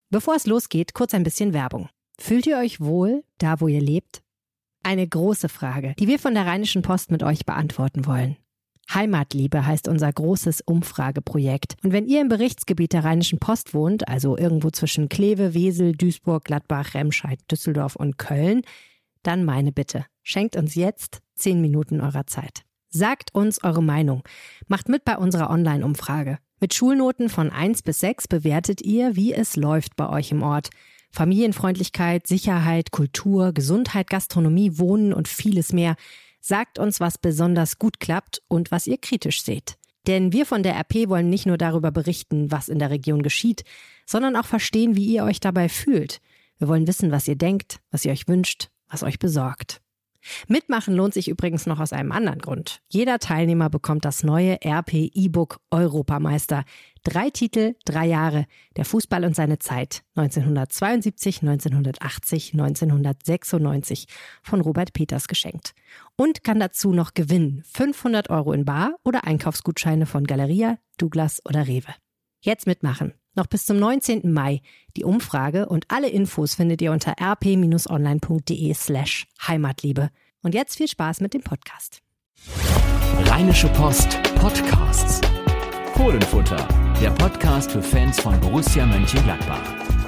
Bevor es losgeht, kurz ein bisschen Werbung. Fühlt ihr euch wohl, da wo ihr lebt? Eine große Frage, die wir von der Rheinischen Post mit euch beantworten wollen. Heimatliebe heißt unser großes Umfrageprojekt. Und wenn ihr im Berichtsgebiet der Rheinischen Post wohnt, also irgendwo zwischen Kleve, Wesel, Duisburg, Gladbach, Remscheid, Düsseldorf und Köln, dann meine Bitte, schenkt uns jetzt 10 Minuten eurer Zeit. Sagt uns eure Meinung. Macht mit bei unserer Online-Umfrage. Mit Schulnoten von 1 bis 6 bewertet ihr, wie es läuft bei euch im Ort. Familienfreundlichkeit, Sicherheit, Kultur, Gesundheit, Gastronomie, Wohnen und vieles mehr. Sagt uns, was besonders gut klappt und was ihr kritisch seht. Denn wir von der RP wollen nicht nur darüber berichten, was in der Region geschieht, sondern auch verstehen, wie ihr euch dabei fühlt. Wir wollen wissen, was ihr denkt, was ihr euch wünscht, was euch besorgt. Mitmachen lohnt sich übrigens noch aus einem anderen Grund. Jeder Teilnehmer bekommt das neue RP E-Book Europameister. 3 Titel, 3 Jahre. Der Fußball und seine Zeit. 1972, 1980, 1996. Von Robert Peters geschenkt. Und kann dazu noch gewinnen. 500 € in bar oder Einkaufsgutscheine von Galeria, Douglas oder Rewe. Jetzt mitmachen. Noch bis zum 19. Mai. Die Umfrage und alle Infos findet ihr unter rp-online.de/Heimatliebe. Und jetzt viel Spaß mit dem Podcast. Rheinische Post Podcasts. Fohlenfutter, der Podcast für Fans von Borussia Mönchengladbach.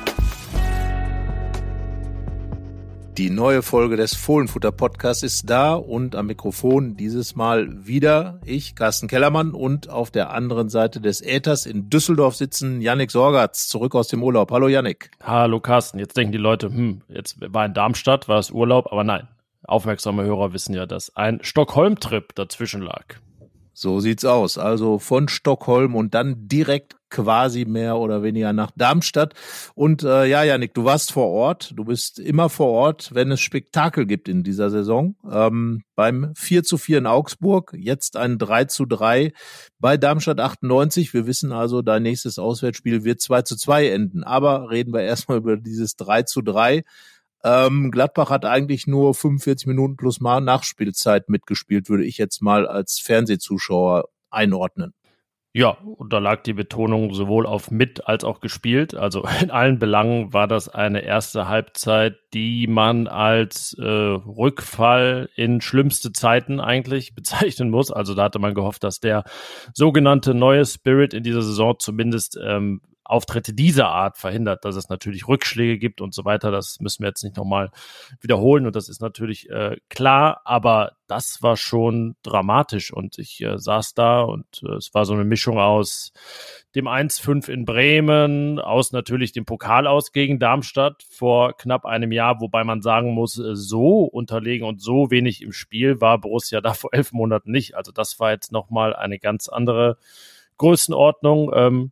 Die neue Folge des Fohlenfutter-Podcasts ist da und am Mikrofon dieses Mal wieder ich, Carsten Kellermann, und auf der anderen Seite des Äthers in Düsseldorf sitzen Yannick Sorgatz, zurück aus dem Urlaub. Hallo Yannick. Hallo Carsten, jetzt denken die Leute, jetzt war in Darmstadt, war es Urlaub, aber nein, aufmerksame Hörer wissen ja, dass ein Stockholm-Trip dazwischen lag. So sieht's aus, also von Stockholm und dann direkt quasi mehr oder weniger nach Darmstadt. Und ja, Yannick, du warst vor Ort, du bist immer vor Ort, wenn es Spektakel gibt in dieser Saison. Beim 4:4 in Augsburg, jetzt ein 3:3 bei Darmstadt 98. Wir wissen also, dein nächstes Auswärtsspiel wird 2:2 enden. Aber reden wir erstmal über dieses 3:3. Gladbach hat eigentlich nur 45 Minuten plus mal Nachspielzeit mitgespielt, würde ich jetzt mal als Fernsehzuschauer einordnen. Ja, und da lag die Betonung sowohl auf mit als auch gespielt. Also in allen Belangen war das eine erste Halbzeit, die man als Rückfall in schlimmste Zeiten eigentlich bezeichnen muss. Also da hatte man gehofft, dass der sogenannte neue Spirit in dieser Saison zumindest Auftritte dieser Art verhindert, dass es natürlich Rückschläge gibt und so weiter. Das müssen wir jetzt nicht nochmal wiederholen und das ist natürlich klar, aber das war schon dramatisch und ich saß da und es war so eine Mischung aus dem 1:5 in Bremen, aus natürlich dem Pokal aus gegen Darmstadt vor knapp einem Jahr, wobei man sagen muss, so unterlegen und so wenig im Spiel war Borussia da vor 11 Monaten nicht. Also das war jetzt nochmal eine ganz andere Größenordnung.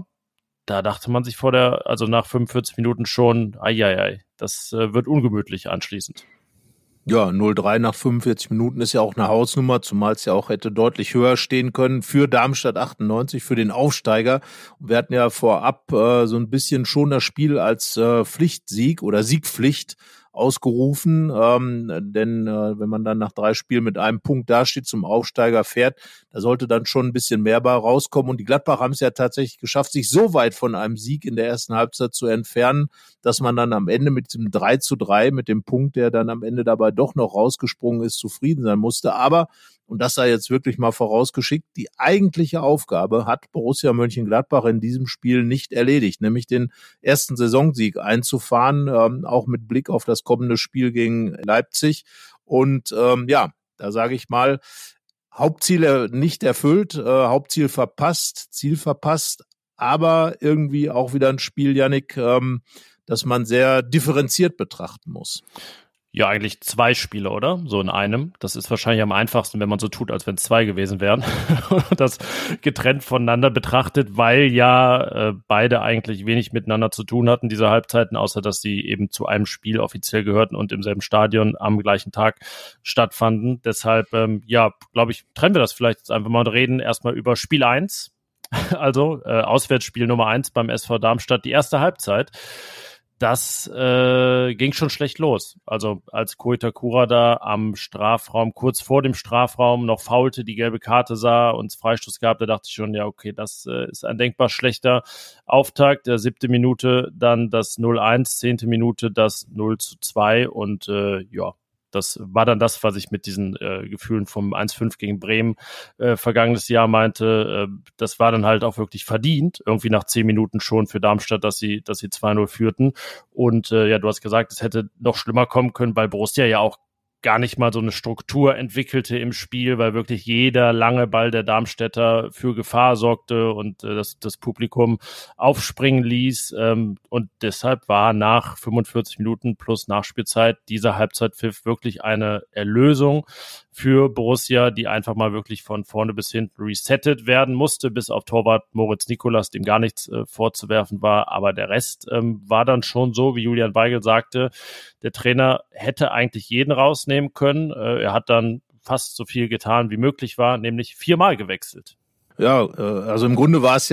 Da dachte man sich nach 45 Minuten schon, das wird ungemütlich anschließend. Ja, 0:3 nach 45 Minuten ist ja auch eine Hausnummer, zumal es ja auch hätte deutlich höher stehen können für Darmstadt 98, für den Aufsteiger. Und wir hatten ja vorab so ein bisschen schon das Spiel als Pflichtsieg oder Siegpflicht ausgerufen, denn wenn man dann nach 3 Spielen mit einem Punkt dasteht, zum Aufsteiger fährt, da sollte dann schon ein bisschen mehr bei rauskommen und die Gladbacher haben es ja tatsächlich geschafft, sich so weit von einem Sieg in der ersten Halbzeit zu entfernen, dass man dann am Ende mit dem 3:3, mit dem Punkt, der dann am Ende dabei doch noch rausgesprungen ist, zufrieden sein musste, aber und das sei jetzt wirklich mal vorausgeschickt, die eigentliche Aufgabe hat Borussia Mönchengladbach in diesem Spiel nicht erledigt, nämlich den ersten Saisonsieg einzufahren, auch mit Blick auf das kommende Spiel gegen Leipzig. Und da sage ich mal, Hauptziele nicht erfüllt, Hauptziel verpasst, Ziel verpasst, aber irgendwie auch wieder ein Spiel, Yannick, das man sehr differenziert betrachten muss. Ja, eigentlich 2 Spiele, oder? So in einem. Das ist wahrscheinlich am einfachsten, wenn man so tut, als wenn es 2 gewesen wären. Das getrennt voneinander betrachtet, weil ja beide eigentlich wenig miteinander zu tun hatten, diese Halbzeiten, außer dass sie eben zu einem Spiel offiziell gehörten und im selben Stadion am gleichen Tag stattfanden. Deshalb, glaube ich, trennen wir das vielleicht jetzt einfach mal und reden erstmal über Spiel 1. Also Auswärtsspiel Nummer 1 beim SV Darmstadt, die erste Halbzeit. das ging schon schlecht los. Also als Ko Itakura da am Strafraum, kurz vor dem Strafraum noch faulte, die gelbe Karte sah und Freistoß gab, da dachte ich schon, ja okay, das ist ein denkbar schlechter Auftakt. Der 7. Minute dann das 0-1, 10. Minute das 0-2 und das war dann das, was ich mit diesen Gefühlen vom 1-5 gegen Bremen vergangenes Jahr meinte. Das war dann halt auch wirklich verdient, irgendwie nach 10 Minuten schon für Darmstadt, dass sie 2-0 führten. Und du hast gesagt, es hätte noch schlimmer kommen können, weil Borussia ja auch gar nicht mal so eine Struktur entwickelte im Spiel, weil wirklich jeder lange Ball der Darmstädter für Gefahr sorgte und das Publikum aufspringen ließ. Und deshalb war nach 45 Minuten plus Nachspielzeit dieser Halbzeitpfiff wirklich eine Erlösung für Borussia, die einfach mal wirklich von vorne bis hinten resettet werden musste, bis auf Torwart Moritz Nicolas, dem gar nichts vorzuwerfen war. Aber der Rest war dann schon so, wie Julian Weigel sagte, der Trainer hätte eigentlich jeden rausnehmen können. Er hat dann fast so viel getan, wie möglich war, nämlich 4-mal gewechselt. Ja, also im Grunde waren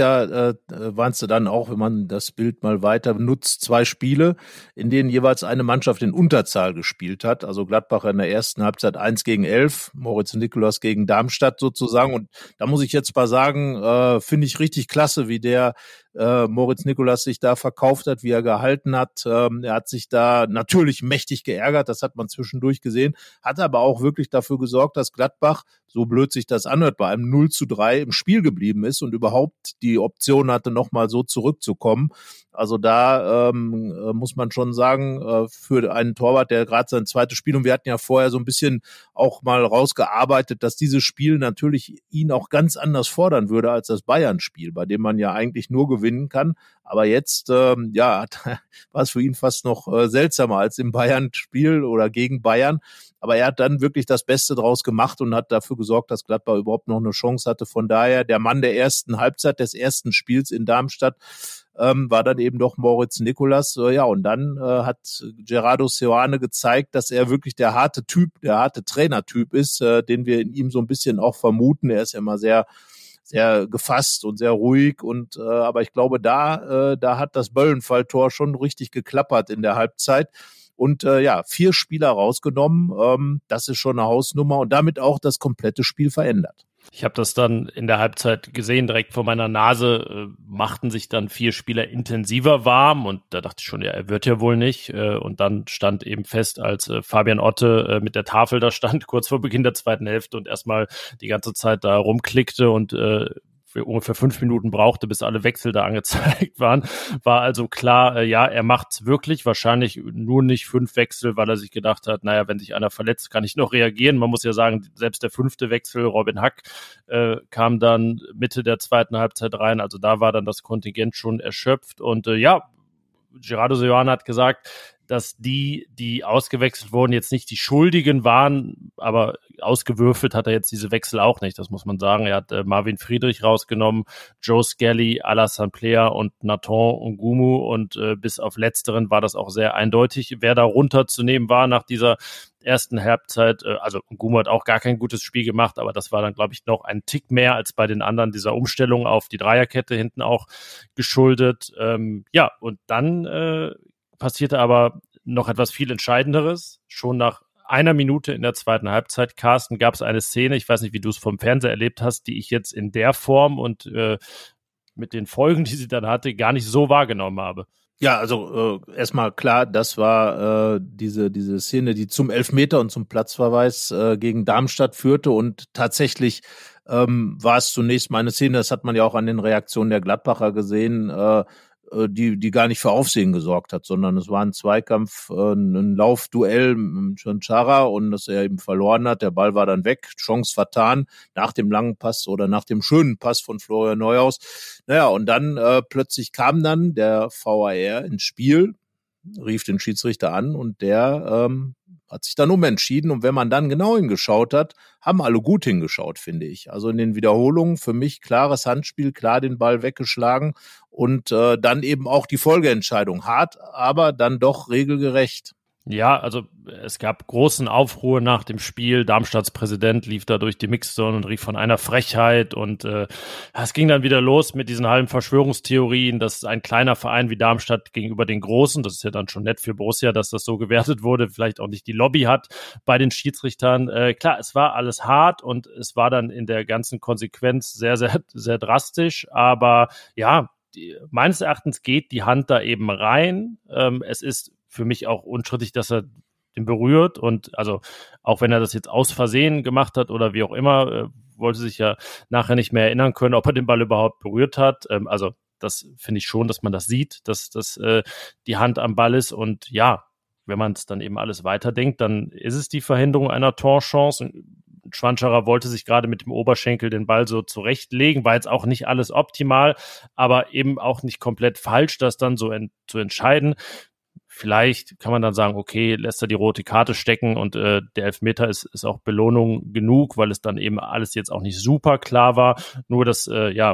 es dann auch, wenn man das Bild mal weiter nutzt, 2 Spiele, in denen jeweils eine Mannschaft in Unterzahl gespielt hat. Also Gladbach in der ersten Halbzeit 1-11, Moritz Nicolas gegen Darmstadt sozusagen. Und da muss ich jetzt mal sagen, finde ich richtig klasse, wie der Moritz Nicolas sich da verkauft hat, wie er gehalten hat. Er hat sich da natürlich mächtig geärgert, das hat man zwischendurch gesehen, hat aber auch wirklich dafür gesorgt, dass Gladbach, so blöd sich das anhört, bei einem 0-3 im Spiel geblieben ist und überhaupt die Option hatte, nochmal so zurückzukommen. Also da muss man schon sagen, für einen Torwart, der gerade sein zweites Spiel, und wir hatten ja vorher so ein bisschen auch mal rausgearbeitet, dass dieses Spiel natürlich ihn auch ganz anders fordern würde als das Bayern-Spiel, bei dem man ja eigentlich nur gewinnen kann. Aber jetzt war es für ihn fast noch seltsamer als im Bayern-Spiel oder gegen Bayern. Aber er hat dann wirklich das Beste draus gemacht und hat dafür gesorgt, dass Gladbach überhaupt noch eine Chance hatte. Von daher, der Mann der ersten Halbzeit, des ersten Spiels in Darmstadt, war dann eben doch Moritz Nicolas. Und dann hat Gerardo Seoane gezeigt, dass er wirklich der harte Trainertyp ist, den wir in ihm so ein bisschen auch vermuten. Er ist ja immer sehr sehr gefasst und sehr ruhig aber ich glaube, da hat das Böllenfalltor schon richtig geklappert in der Halbzeit. Und 4 Spieler rausgenommen, das ist schon eine Hausnummer und damit auch das komplette Spiel verändert. Ich habe das dann in der Halbzeit gesehen, direkt vor meiner Nase machten sich dann 4 Spieler intensiver warm und da dachte ich schon, ja, er wird ja wohl nicht. Und dann stand eben fest, als Fabian Otte mit der Tafel da stand, kurz vor Beginn der zweiten Hälfte und erstmal die ganze Zeit da rumklickte und für ungefähr 5 Minuten brauchte, bis alle Wechsel da angezeigt waren, war also klar, er macht's wirklich, wahrscheinlich nur nicht 5 Wechsel, weil er sich gedacht hat, naja, wenn sich einer verletzt, kann ich noch reagieren. Man muss ja sagen, selbst der 5. Wechsel, Robin Hack, kam dann Mitte der zweiten Halbzeit rein, also da war dann das Kontingent schon erschöpft und Gerardo Seoane hat gesagt, dass die ausgewechselt wurden, jetzt nicht die Schuldigen waren, aber ausgewürfelt hat er jetzt diese Wechsel auch nicht, das muss man sagen. Er hat Marvin Friedrich rausgenommen, Joe Skelly, Alassane Plea und Nathan Ngumu und bis auf Letzteren war das auch sehr eindeutig, wer da runterzunehmen war nach dieser ersten Halbzeit. Also Ngumu hat auch gar kein gutes Spiel gemacht, aber das war dann, glaube ich, noch ein Tick mehr als bei den anderen dieser Umstellung auf die Dreierkette hinten auch geschuldet. Und dann passierte aber noch etwas viel Entscheidenderes. Schon nach einer Minute in der zweiten Halbzeit, Carsten, gab es eine Szene, ich weiß nicht, wie du es vom Fernseher erlebt hast, die ich jetzt in der Form und mit den Folgen, die sie dann hatte, gar nicht so wahrgenommen habe. Ja, also erstmal klar, das war diese Szene, die zum Elfmeter und zum Platzverweis gegen Darmstadt führte und tatsächlich war es zunächst mal eine Szene, das hat man ja auch an den Reaktionen der Gladbacher gesehen, die gar nicht für Aufsehen gesorgt hat, sondern es war ein Zweikampf, ein Laufduell mit Chonchara und dass er eben verloren hat. Der Ball war dann weg, Chance vertan nach dem langen Pass oder nach dem schönen Pass von Florian Neuhaus. Naja, und dann plötzlich kam dann der VAR ins Spiel, rief den Schiedsrichter an und der hat sich dann umentschieden. Und wenn man dann genau hingeschaut hat, haben alle gut hingeschaut, finde ich. Also in den Wiederholungen für mich klares Handspiel, klar den Ball weggeschlagen und dann eben auch die Folgeentscheidung. Hart, aber dann doch regelgerecht. Ja, also es gab großen Aufruhr nach dem Spiel. Darmstadts Präsident lief da durch die Mixzone und rief von einer Frechheit und es ging dann wieder los mit diesen halben Verschwörungstheorien, dass ein kleiner Verein wie Darmstadt gegenüber den Großen, das ist ja dann schon nett für Borussia, dass das so gewertet wurde, vielleicht auch nicht die Lobby hat bei den Schiedsrichtern. Klar, es war alles hart und es war dann in der ganzen Konsequenz sehr, sehr, sehr drastisch, aber ja, meines Erachtens geht die Hand da eben rein. Es ist für mich auch unstrittig, dass er den berührt und also auch wenn er das jetzt aus Versehen gemacht hat oder wie auch immer, wollte sich ja nachher nicht mehr erinnern können, ob er den Ball überhaupt berührt hat. Also das finde ich schon, dass man das sieht, dass die Hand am Ball ist und ja, wenn man es dann eben alles weiterdenkt, dann ist es die Verhinderung einer Torchance. Schwanscherer wollte sich gerade mit dem Oberschenkel den Ball so zurechtlegen, war jetzt auch nicht alles optimal, aber eben auch nicht komplett falsch, das dann so zu entscheiden. Vielleicht kann man dann sagen, okay, lässt er die rote Karte stecken und der Elfmeter ist auch Belohnung genug, weil es dann eben alles jetzt auch nicht super klar war. Nur das,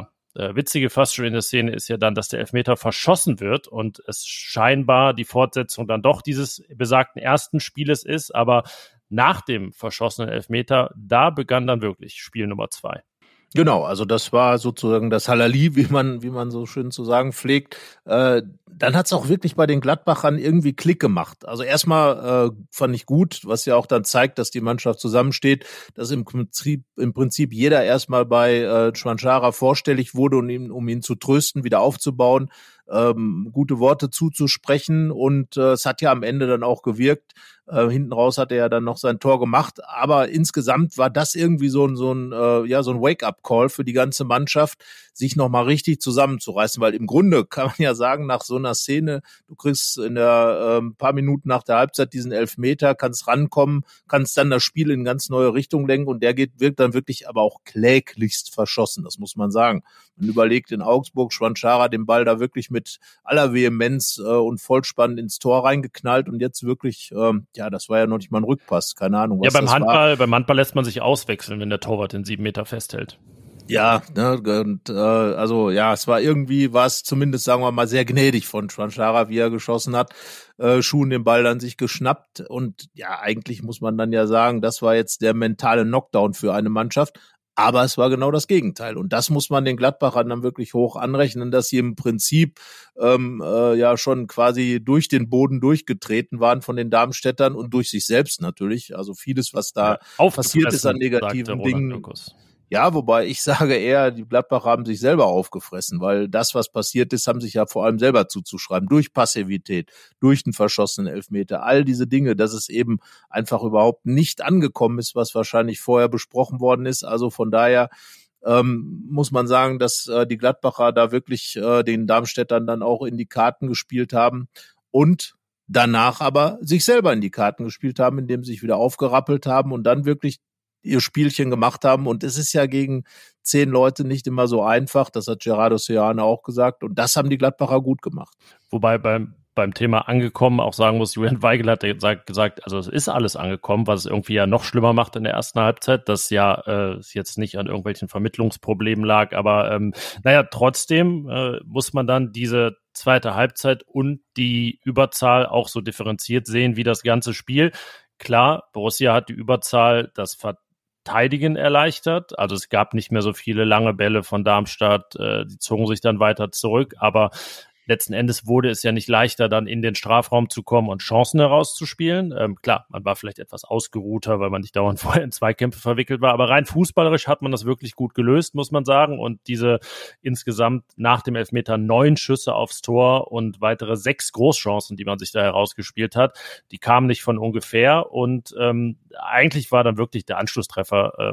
Witzige fast schon in der Szene ist ja dann, dass der Elfmeter verschossen wird und es scheinbar die Fortsetzung dann doch dieses besagten ersten Spieles ist, aber nach dem verschossenen Elfmeter, da begann dann wirklich Spiel Nummer 2. Genau, also das war sozusagen das Halali, wie man so schön zu sagen pflegt. Dann hat's auch wirklich bei den Gladbachern irgendwie Klick gemacht. Also erstmal fand ich gut, was ja auch dann zeigt, dass die Mannschaft zusammensteht, dass im Prinzip jeder erstmal bei Schwanschara vorstellig wurde, um ihn zu trösten, wieder aufzubauen, gute Worte zuzusprechen und es hat ja am Ende dann auch gewirkt. Hinten raus hat er ja dann noch sein Tor gemacht, aber insgesamt war das irgendwie so ein Wake-up-Call für die ganze Mannschaft, sich nochmal richtig zusammenzureißen, weil im Grunde kann man ja sagen, nach so einer Szene, du kriegst in der paar Minuten nach der Halbzeit diesen Elfmeter, kannst rankommen, kannst dann das Spiel in ganz neue Richtung lenken und wird dann wirklich aber auch kläglichst verschossen, das muss man sagen. Man überlegt in Augsburg, Schwanschara den Ball da wirklich mit aller Vehemenz und Vollspann ins Tor reingeknallt und jetzt wirklich, das war ja noch nicht mal ein Rückpass, keine Ahnung, was das war. Beim Handball lässt man sich auswechseln, wenn der Torwart den 7 Meter festhält. Ja, ne, und es war es zumindest, sagen wir mal, sehr gnädig von Schwanschara, wie er geschossen hat, Schuhen den Ball dann sich geschnappt und ja, eigentlich muss man dann ja sagen, das war jetzt der mentale Knockdown für eine Mannschaft, aber es war genau das Gegenteil und das muss man den Gladbachern dann wirklich hoch anrechnen, dass sie im Prinzip schon quasi durch den Boden durchgetreten waren von den Darmstädtern und durch sich selbst natürlich, also vieles, was da passiert ist an negativen Dingen. Ja, wobei ich sage eher, die Gladbacher haben sich selber aufgefressen, weil das, was passiert ist, haben sich ja vor allem selber zuzuschreiben, durch Passivität, durch den verschossenen Elfmeter, all diese Dinge, dass es eben einfach überhaupt nicht angekommen ist, was wahrscheinlich vorher besprochen worden ist. Also von daher muss man sagen, dass die Gladbacher da wirklich den Darmstädtern dann auch in die Karten gespielt haben und danach aber sich selber in die Karten gespielt haben, indem sie sich wieder aufgerappelt haben und dann wirklich ihr Spielchen gemacht haben und es ist ja gegen 10 Leute nicht immer so einfach, das hat Gerardo Seoane auch gesagt und das haben die Gladbacher gut gemacht. Wobei beim Thema angekommen auch sagen muss, Julian Weigel hat gesagt, also es ist alles angekommen, was es irgendwie ja noch schlimmer macht in der ersten Halbzeit, dass es jetzt nicht an irgendwelchen Vermittlungsproblemen lag, aber trotzdem muss man dann diese zweite Halbzeit und die Überzahl auch so differenziert sehen wie das ganze Spiel. Klar, Borussia hat die Überzahl, das Verteidigen erleichtert. Also es gab nicht mehr so viele lange Bälle von Darmstadt, die zogen sich dann weiter zurück, aber letzten Endes wurde es ja nicht leichter, dann in den Strafraum zu kommen und Chancen herauszuspielen. Klar, man war vielleicht etwas ausgeruhter, weil man nicht dauernd vorher in Zweikämpfe verwickelt war, aber rein fußballerisch hat man das wirklich gut gelöst, muss man sagen. Und diese insgesamt nach dem Elfmeter 9 Schüsse aufs Tor und weitere 6 Großchancen, die man sich da herausgespielt hat, die kamen nicht von ungefähr und eigentlich war dann wirklich der Anschlusstreffer,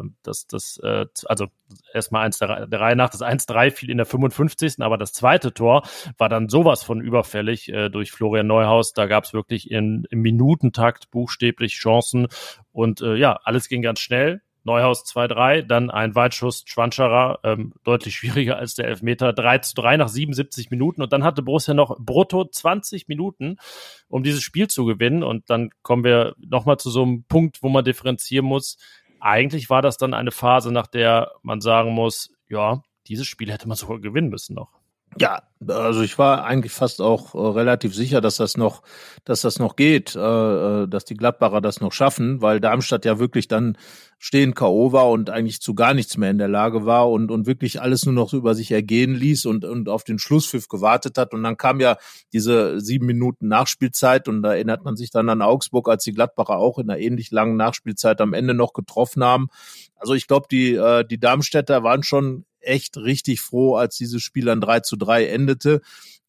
also erstmal der Reihe nach, das 1-3 fiel in der 55. Aber das zweite Tor war dann sowas von überfällig durch Florian Neuhaus. Da gab es wirklich im Minutentakt buchstäblich Chancen und alles ging ganz schnell. Neuhaus 2-3, dann ein Weitschuss Schwanscherer, deutlich schwieriger als der Elfmeter, 3-3 nach 77 Minuten und dann hatte Borussia noch brutto 20 Minuten, um dieses Spiel zu gewinnen und dann kommen wir nochmal zu so einem Punkt, wo man differenzieren muss. Eigentlich war das dann eine Phase, nach der man sagen muss, ja, dieses Spiel hätte man sogar gewinnen müssen noch. Ja, Also ich war eigentlich fast auch relativ sicher, dass das noch geht, dass die Gladbacher das noch schaffen, weil Darmstadt ja wirklich dann stehend K.O. war und eigentlich zu gar nichts mehr in der Lage war und wirklich alles nur noch über sich ergehen ließ und auf den Schlusspfiff gewartet hat. Und dann kam ja diese 7 Minuten Nachspielzeit und da erinnert man sich dann an Augsburg, als die Gladbacher auch in einer ähnlich langen Nachspielzeit am Ende noch getroffen haben. Also ich glaube, die Darmstädter waren schon echt richtig froh, als dieses Spiel dann 3-3 endete.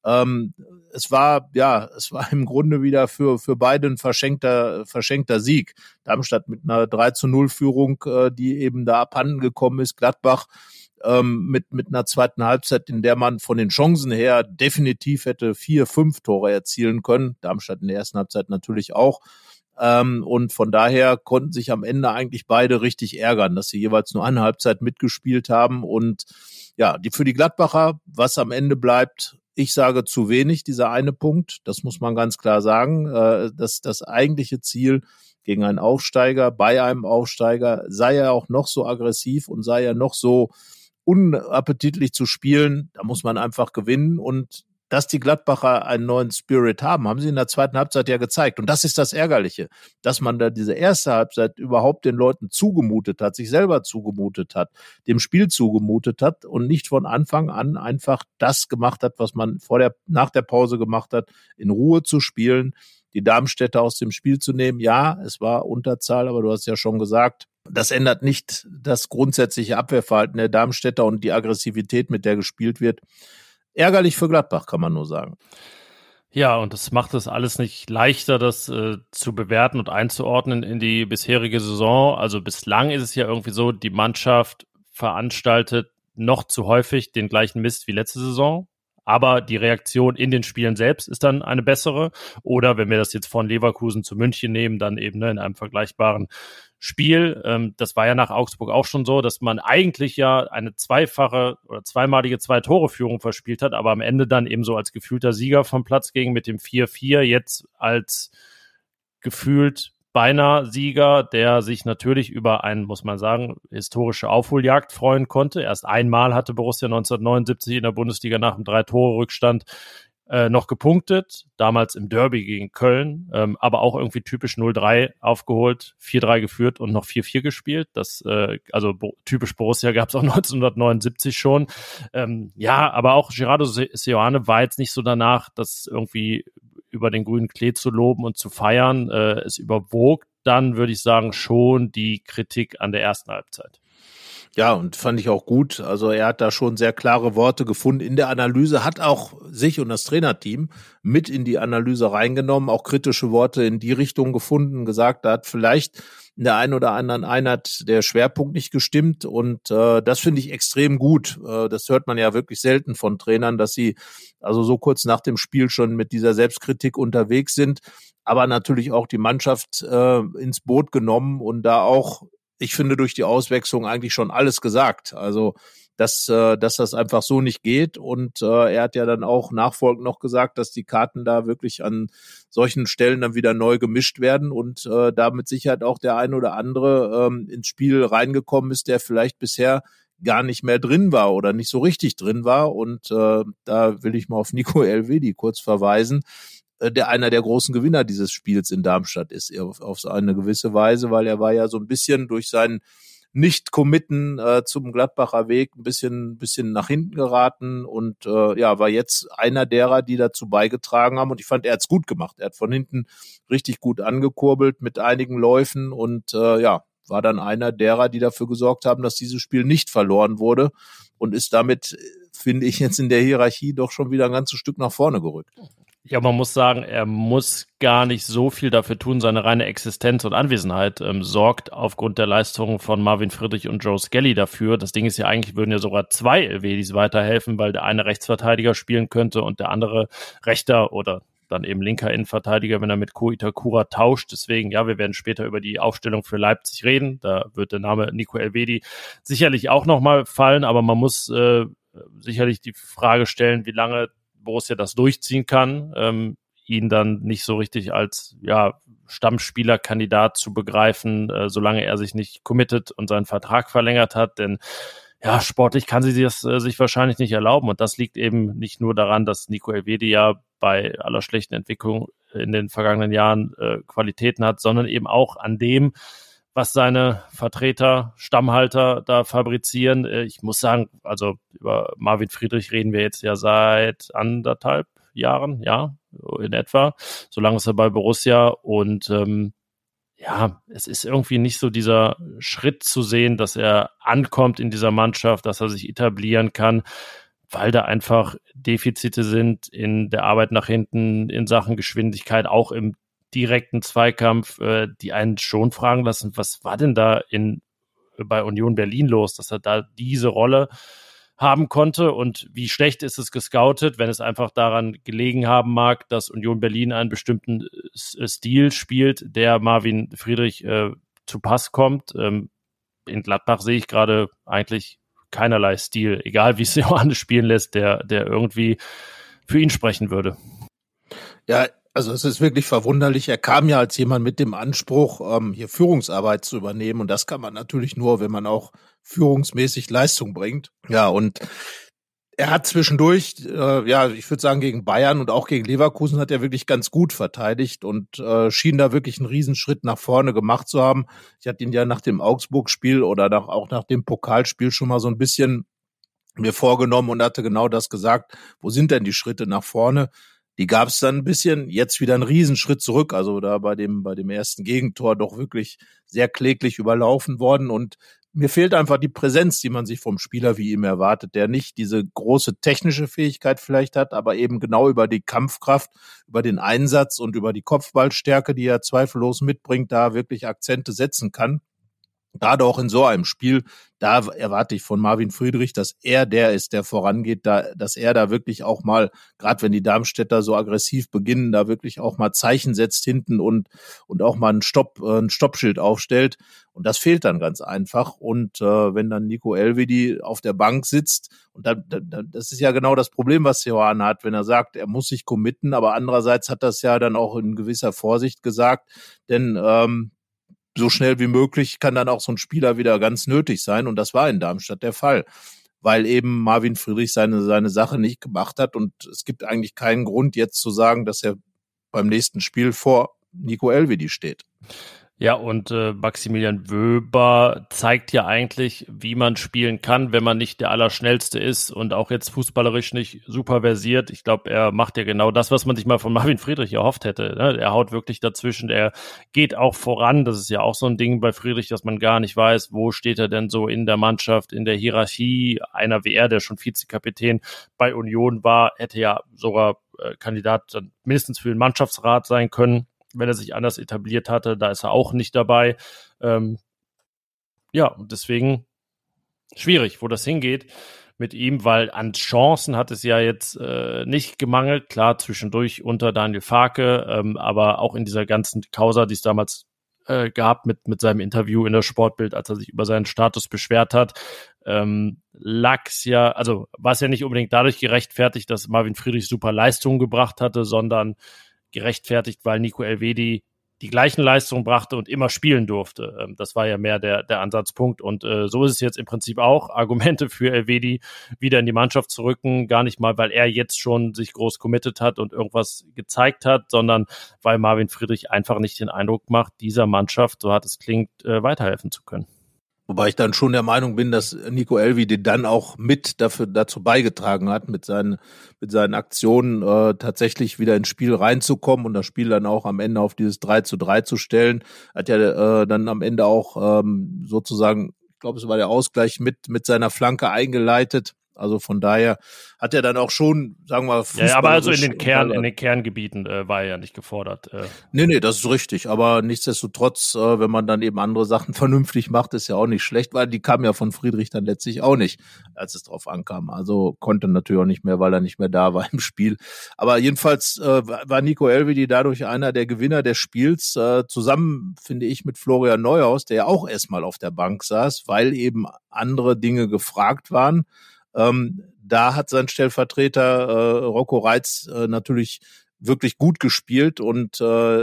Es war im Grunde wieder für beide ein verschenkter Sieg. Darmstadt mit einer 3-0-Führung, die eben da abhanden gekommen ist. Gladbach mit einer zweiten Halbzeit, in der man von den Chancen her definitiv hätte 4-5 Tore erzielen können. Darmstadt in der ersten Halbzeit natürlich auch. Und von daher konnten sich am Ende eigentlich beide richtig ärgern, dass sie jeweils nur eine Halbzeit mitgespielt haben. Und ja, für die Gladbacher, was am Ende bleibt, ich sage zu wenig, dieser eine Punkt. Das muss man ganz klar sagen. Das eigentliche Ziel gegen einen Aufsteiger, bei einem Aufsteiger, sei er auch noch so aggressiv und sei er noch so unappetitlich zu spielen, da muss man einfach gewinnen. Und dass die Gladbacher einen neuen Spirit haben sie in der zweiten Halbzeit ja gezeigt. Und das ist das Ärgerliche, dass man da diese erste Halbzeit überhaupt den Leuten zugemutet hat, sich selber zugemutet hat, dem Spiel zugemutet hat und nicht von Anfang an einfach das gemacht hat, was man nach der Pause gemacht hat, in Ruhe zu spielen, die Darmstädter aus dem Spiel zu nehmen. Ja, es war Unterzahl, aber du hast ja schon gesagt, das ändert nicht das grundsätzliche Abwehrverhalten der Darmstädter und die Aggressivität, mit der gespielt wird. Ärgerlich für Gladbach, kann man nur sagen. Ja, und das macht es alles nicht leichter, das zu bewerten und einzuordnen in die bisherige Saison. Also bislang ist es ja irgendwie so, die Mannschaft veranstaltet noch zu häufig den gleichen Mist wie letzte Saison. Aber die Reaktion in den Spielen selbst ist dann eine bessere. Oder wenn wir das jetzt von Leverkusen zu München nehmen, dann eben in einem vergleichbaren Spiel. Das war ja nach Augsburg auch schon so, dass man eigentlich ja eine zweifache oder zweimalige 2-Tore-Führung verspielt hat, aber am Ende dann eben so als gefühlter Sieger vom Platz ging mit dem 4-4, jetzt als gefühlt beinahe Sieger, der sich natürlich über eine, muss man sagen, historische Aufholjagd freuen konnte. Erst einmal hatte Borussia 1979 in der Bundesliga nach einem 3-Tore-Rückstand noch gepunktet, damals im Derby gegen Köln, aber auch irgendwie typisch 0-3 aufgeholt, 4-3 geführt und noch 4-4 gespielt. Das, typisch Borussia gab es auch 1979 schon. Aber auch Gerardo Seoane war jetzt nicht so danach, das irgendwie über den grünen Klee zu loben und zu feiern. Es überwog dann, würde ich sagen, schon die Kritik an der ersten Halbzeit. Ja, und fand ich auch gut. Also er hat da schon sehr klare Worte gefunden in der Analyse, hat auch sich und das Trainerteam mit in die Analyse reingenommen, auch kritische Worte in die Richtung gefunden, gesagt, da hat vielleicht in der einen oder anderen Einheit der Schwerpunkt nicht gestimmt und das finde ich extrem gut. Das hört man ja wirklich selten von Trainern, dass sie also so kurz nach dem Spiel schon mit dieser Selbstkritik unterwegs sind, aber natürlich auch die Mannschaft ins Boot genommen und da auch, ich finde, durch die Auswechslung eigentlich schon alles gesagt. Also, dass das einfach so nicht geht. Und er hat ja dann auch nachfolgend noch gesagt, dass die Karten da wirklich an solchen Stellen dann wieder neu gemischt werden und da mit Sicherheit auch der ein oder andere ins Spiel reingekommen ist, der vielleicht bisher gar nicht mehr drin war oder nicht so richtig drin war. Und da will ich mal auf Nico Elvedi kurz verweisen, der einer der großen Gewinner dieses Spiels in Darmstadt ist, auf so eine gewisse Weise, weil er war ja so ein bisschen durch sein Nicht-Committen zum Gladbacher Weg ein bisschen nach hinten geraten und war jetzt einer derer, die dazu beigetragen haben und ich fand, er hat's gut gemacht. Er hat von hinten richtig gut angekurbelt mit einigen Läufen und war dann einer derer, die dafür gesorgt haben, dass dieses Spiel nicht verloren wurde und ist damit, finde ich, jetzt in der Hierarchie doch schon wieder ein ganzes Stück nach vorne gerückt. Ja, man muss sagen, er muss gar nicht so viel dafür tun. Seine reine Existenz und Anwesenheit sorgt aufgrund der Leistungen von Marvin Friedrich und Joe Skelly dafür. Das Ding ist ja eigentlich, würden ja sogar 2 Elvedis weiterhelfen, weil der eine Rechtsverteidiger spielen könnte und der andere rechter oder dann eben linker Innenverteidiger, wenn er mit Ko Itakura tauscht. Deswegen, ja, wir werden später über die Aufstellung für Leipzig reden. Da wird der Name Nico Elvedi sicherlich auch nochmal fallen, aber man muss sicherlich die Frage stellen, wie lange Borussia das durchziehen kann, ihn dann nicht so richtig als Stammspielerkandidat zu begreifen, solange er sich nicht committet und seinen Vertrag verlängert hat, denn ja, sportlich kann sie das sich wahrscheinlich nicht erlauben. Und das liegt eben nicht nur daran, dass Nico Elvedi ja bei aller schlechten Entwicklung in den vergangenen Jahren Qualitäten hat, sondern eben auch an dem, was seine Vertreter, Stammhalter da fabrizieren. Ich muss sagen, also über Marvin Friedrich reden wir jetzt ja seit 1,5 Jahren, ja, in etwa. So lange ist er bei Borussia und ja, es ist irgendwie nicht so dieser Schritt zu sehen, dass er ankommt in dieser Mannschaft, dass er sich etablieren kann, weil da einfach Defizite sind in der Arbeit nach hinten, in Sachen Geschwindigkeit, auch im direkten Zweikampf, die einen schon fragen lassen, was war denn da bei Union Berlin los, dass er da diese Rolle haben konnte und wie schlecht ist es gescoutet, wenn es einfach daran gelegen haben mag, dass Union Berlin einen bestimmten Stil spielt, der Marvin Friedrich zu Pass kommt. In Gladbach sehe ich gerade eigentlich keinerlei Stil, egal wie es Johannes spielen lässt, der irgendwie für ihn sprechen würde. Ja, also es ist wirklich verwunderlich. Er kam ja als jemand mit dem Anspruch, hier Führungsarbeit zu übernehmen. Und das kann man natürlich nur, wenn man auch führungsmäßig Leistung bringt. Ja, und er hat zwischendurch, ich würde sagen, gegen Bayern und auch gegen Leverkusen hat er wirklich ganz gut verteidigt und schien da wirklich einen Riesenschritt nach vorne gemacht zu haben. Ich hatte ihn ja nach dem Augsburg-Spiel oder auch nach dem Pokalspiel schon mal so ein bisschen mir vorgenommen und hatte genau das gesagt. Wo sind denn die Schritte nach vorne? Die gab es dann ein bisschen, jetzt wieder einen Riesenschritt zurück, also da bei dem ersten Gegentor doch wirklich sehr kläglich überlaufen worden und mir fehlt einfach die Präsenz, die man sich vom Spieler wie ihm erwartet, der nicht diese große technische Fähigkeit vielleicht hat, aber eben genau über die Kampfkraft, über den Einsatz und über die Kopfballstärke, die er zweifellos mitbringt, da wirklich Akzente setzen kann. Gerade auch in so einem Spiel, da erwarte ich von Marvin Friedrich, dass er der ist, der vorangeht, dass er da wirklich auch mal, gerade wenn die Darmstädter so aggressiv beginnen, da wirklich auch mal Zeichen setzt hinten und auch mal ein Stoppschild aufstellt. Und das fehlt dann ganz einfach. Und wenn dann Nico Elvedi auf der Bank sitzt, und das ist ja genau das Problem, was Johann hat, wenn er sagt, er muss sich committen, aber andererseits hat das ja dann auch in gewisser Vorsicht gesagt, denn so schnell wie möglich kann dann auch so ein Spieler wieder ganz nötig sein. Und das war in Darmstadt der Fall, weil eben Marvin Friedrich seine Sache nicht gemacht hat. Und es gibt eigentlich keinen Grund, jetzt zu sagen, dass er beim nächsten Spiel vor Nico Elvedi steht. Ja, und Maximilian Wöber zeigt ja eigentlich, wie man spielen kann, wenn man nicht der Allerschnellste ist und auch jetzt fußballerisch nicht super versiert. Ich glaube, er macht ja genau das, was man sich mal von Marvin Friedrich erhofft hätte. Ne? Er haut wirklich dazwischen, er geht auch voran. Das ist ja auch so ein Ding bei Friedrich, dass man gar nicht weiß, wo steht er denn so in der Mannschaft, in der Hierarchie. Einer wie er, der schon Vizekapitän bei Union war, hätte ja sogar Kandidat dann mindestens für den Mannschaftsrat sein können, wenn er sich anders etabliert hatte. Da ist er auch nicht dabei. Ja, und deswegen schwierig, wo das hingeht mit ihm, weil an Chancen hat es ja jetzt nicht gemangelt. Klar, zwischendurch unter Daniel Farke, aber auch in dieser ganzen Causa, die es damals gab mit seinem Interview in der Sportbild, als er sich über seinen Status beschwert hat, lag's ja, also war es ja nicht unbedingt dadurch gerechtfertigt, dass Marvin Friedrich super Leistungen gebracht hatte, sondern gerechtfertigt, weil Nico Elvedi die gleichen Leistungen brachte und immer spielen durfte. Das war ja mehr der Ansatzpunkt und so ist es jetzt im Prinzip auch. Argumente für Elvedi wieder in die Mannschaft zu rücken, gar nicht mal, weil er jetzt schon sich groß committed hat und irgendwas gezeigt hat, sondern weil Marvin Friedrich einfach nicht den Eindruck macht, dieser Mannschaft, so hart es klingt, weiterhelfen zu können. Wobei ich dann schon der Meinung bin, dass Nico Elvedi dann auch mit dazu beigetragen hat, mit seinen Aktionen tatsächlich wieder ins Spiel reinzukommen und das Spiel dann auch am Ende auf dieses 3:3 zu stellen. Hat ja dann am Ende auch sozusagen, ich glaube, es war der Ausgleich mit seiner Flanke eingeleitet. Also von daher hat er dann auch schon, sagen wir mal, ja, aber also in den Kerngebieten war er ja nicht gefordert. Nee, das ist richtig. Aber nichtsdestotrotz, wenn man dann eben andere Sachen vernünftig macht, ist ja auch nicht schlecht, weil die kamen ja von Friedrich dann letztlich auch nicht, als es drauf ankam. Also konnte natürlich auch nicht mehr, weil er nicht mehr da war im Spiel. Aber jedenfalls war Nico Elvedi dadurch einer der Gewinner des Spiels, zusammen, finde ich, mit Florian Neuhaus, der ja auch erstmal auf der Bank saß, weil eben andere Dinge gefragt waren. Da hat sein Stellvertreter Rocco Reitz natürlich wirklich gut gespielt und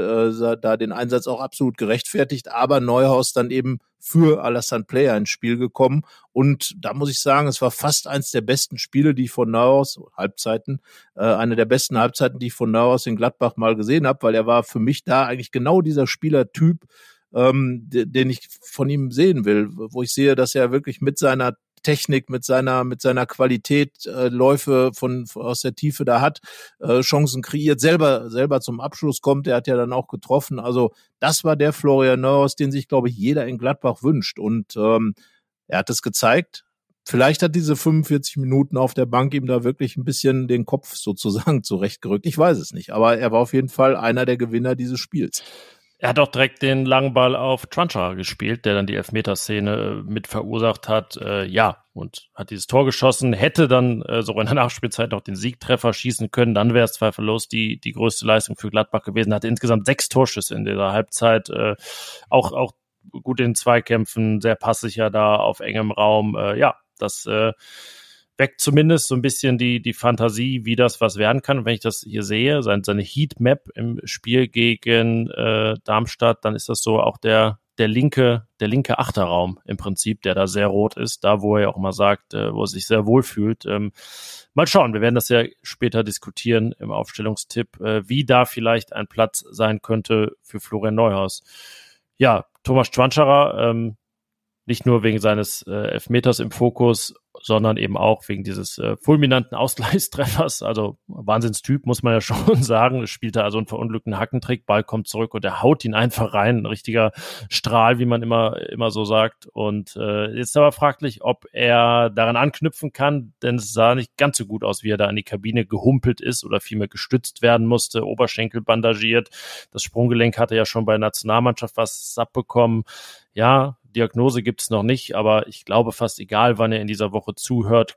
da den Einsatz auch absolut gerechtfertigt, aber Neuhaus dann eben für Alassane Player ins Spiel gekommen und da muss ich sagen, es war fast eins der besten Spiele, die ich von Neuhaus, Halbzeiten, eine der besten Halbzeiten, die ich von Neuhaus in Gladbach mal gesehen habe, weil er war für mich da eigentlich genau dieser Spielertyp, den ich von ihm sehen will, wo ich sehe, dass er wirklich mit seiner Technik, mit seiner Qualität Läufe aus der Tiefe da hat, Chancen kreiert, selber zum Abschluss kommt, er hat ja dann auch getroffen, also das war der Florian Neuhaus, den sich, glaube ich, jeder in Gladbach wünscht und er hat es gezeigt. Vielleicht hat diese 45 Minuten auf der Bank ihm da wirklich ein bisschen den Kopf sozusagen zurechtgerückt, ich weiß es nicht, aber er war auf jeden Fall einer der Gewinner dieses Spiels. Er hat auch direkt den langen Ball auf Twanchara gespielt, der dann die Elfmeterszene mit verursacht hat. Und hat dieses Tor geschossen, hätte dann sogar in der Nachspielzeit noch den Siegtreffer schießen können. Dann wäre es zweifellos die größte Leistung für Gladbach gewesen. Hatte insgesamt 6 Torschüsse in dieser Halbzeit. Auch gut in Zweikämpfen, sehr passsicher da auf engem Raum. Das weckt zumindest so ein bisschen die Fantasie, wie das was werden kann. Und wenn ich das hier sehe, seine Heatmap im Spiel gegen Darmstadt, dann ist das so auch der linke Achterraum im Prinzip, der da sehr rot ist, da wo er ja auch mal sagt, wo er sich sehr wohl fühlt. Mal schauen, wir werden das ja später diskutieren im Aufstellungstipp, wie da vielleicht ein Platz sein könnte für Florian Neuhaus. Ja, Thomas Twanchara, nicht nur wegen seines Elfmeters im Fokus, sondern eben auch wegen dieses fulminanten Ausgleichstreffers. Also Wahnsinnstyp, muss man ja schon sagen. Es spielte also einen verunglückten Hackentrick, Ball kommt zurück und er haut ihn einfach rein. Ein richtiger Strahl, wie man immer so sagt. Und jetzt aber fraglich, ob er daran anknüpfen kann, denn es sah nicht ganz so gut aus, wie er da in die Kabine gehumpelt ist oder vielmehr gestützt werden musste, Oberschenkel bandagiert. Das Sprunggelenk hatte ja schon bei der Nationalmannschaft was abbekommen. Ja, Diagnose gibt's noch nicht, aber ich glaube fast egal, wann er in dieser Woche zuhört,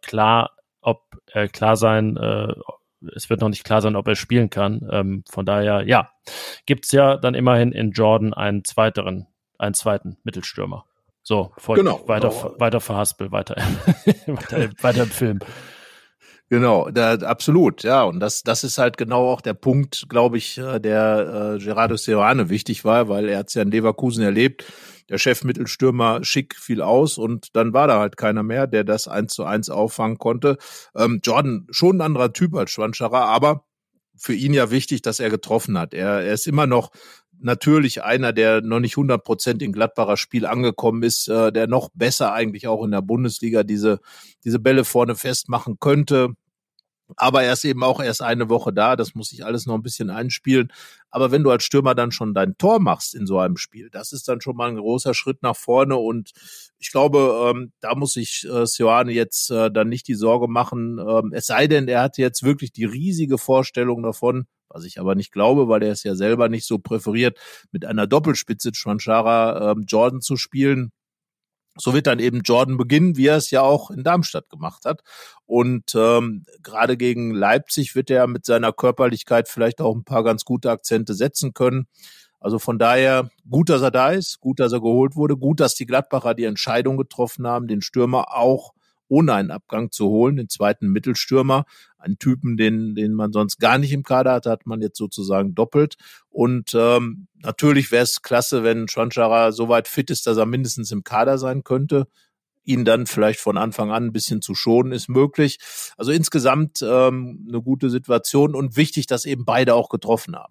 es wird noch nicht klar sein, ob er spielen kann. Von daher, ja, gibt's ja dann immerhin in Jordan einen zweiten Mittelstürmer. So, weiter verhaspel, weiter im Film. Genau, absolut, ja, und das ist halt genau auch der Punkt, glaube ich, der Gerardo Seoane wichtig war, weil er hat's ja in Leverkusen erlebt. Der Chefmittelstürmer Schick fiel aus und dann war da halt keiner mehr, der das 1:1 auffangen konnte. Jordan schon ein anderer Typ als Twanchara, aber für ihn ja wichtig, dass er getroffen hat. Er ist immer noch natürlich einer, der noch nicht 100% in Gladbacher Spiel angekommen ist, der noch besser eigentlich auch in der Bundesliga diese Bälle vorne festmachen könnte. Aber er ist eben auch erst eine Woche da, das muss sich alles noch ein bisschen einspielen. Aber wenn du als Stürmer dann schon dein Tor machst in so einem Spiel, das ist dann schon mal ein großer Schritt nach vorne. Und ich glaube, da muss sich Seoane jetzt dann nicht die Sorge machen. Es sei denn, er hat jetzt wirklich die riesige Vorstellung davon, was ich aber nicht glaube, weil er es ja selber nicht so präferiert, mit einer Doppelspitze Twanchara Jordan zu spielen. So wird dann eben Jordan beginnen, wie er es ja auch in Darmstadt gemacht hat. Und gerade gegen Leipzig wird er mit seiner Körperlichkeit vielleicht auch ein paar ganz gute Akzente setzen können. Also von daher, gut, dass er da ist, gut, dass er geholt wurde, gut, dass die Gladbacher die Entscheidung getroffen haben, den Stürmer auch ohne einen Abgang zu holen, den zweiten Mittelstürmer, einen Typen, den man sonst gar nicht im Kader hat man jetzt sozusagen doppelt. Und natürlich wäre es klasse, wenn Twanchara so weit fit ist, dass er mindestens im Kader sein könnte. Ihn dann vielleicht von Anfang an ein bisschen zu schonen, ist möglich. Also insgesamt eine gute Situation und wichtig, dass eben beide auch getroffen haben.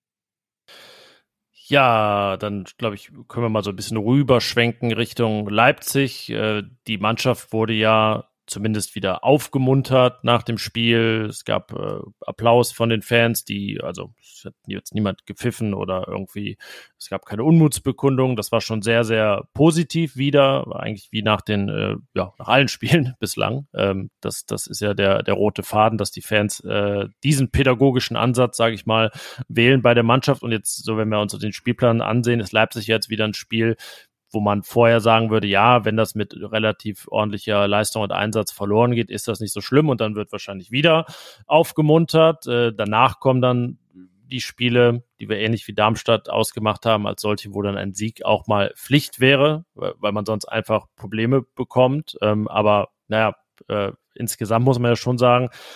Ja, dann glaube ich, können wir mal so ein bisschen rüberschwenken Richtung Leipzig. Die Mannschaft wurde ja zumindest wieder aufgemuntert nach dem Spiel. Es gab Applaus von den Fans, es hat jetzt niemand gepfiffen oder irgendwie, es gab keine Unmutsbekundung. Das war schon sehr, sehr positiv wieder, eigentlich wie nach nach allen Spielen bislang. Das ist ja der rote Faden, dass die Fans diesen pädagogischen Ansatz, sage ich mal, wählen bei der Mannschaft. Und jetzt, so wenn wir uns den Spielplan ansehen, ist Leipzig jetzt wieder ein Spiel, wo man vorher sagen würde, ja, wenn das mit relativ ordentlicher Leistung und Einsatz verloren geht, ist das nicht so schlimm und dann wird wahrscheinlich wieder aufgemuntert. Danach kommen dann die Spiele, die wir ähnlich wie Darmstadt ausgemacht haben, als solche, wo dann ein Sieg auch mal Pflicht wäre, weil man sonst einfach Probleme bekommt. Aber insgesamt muss man ja schon sagen,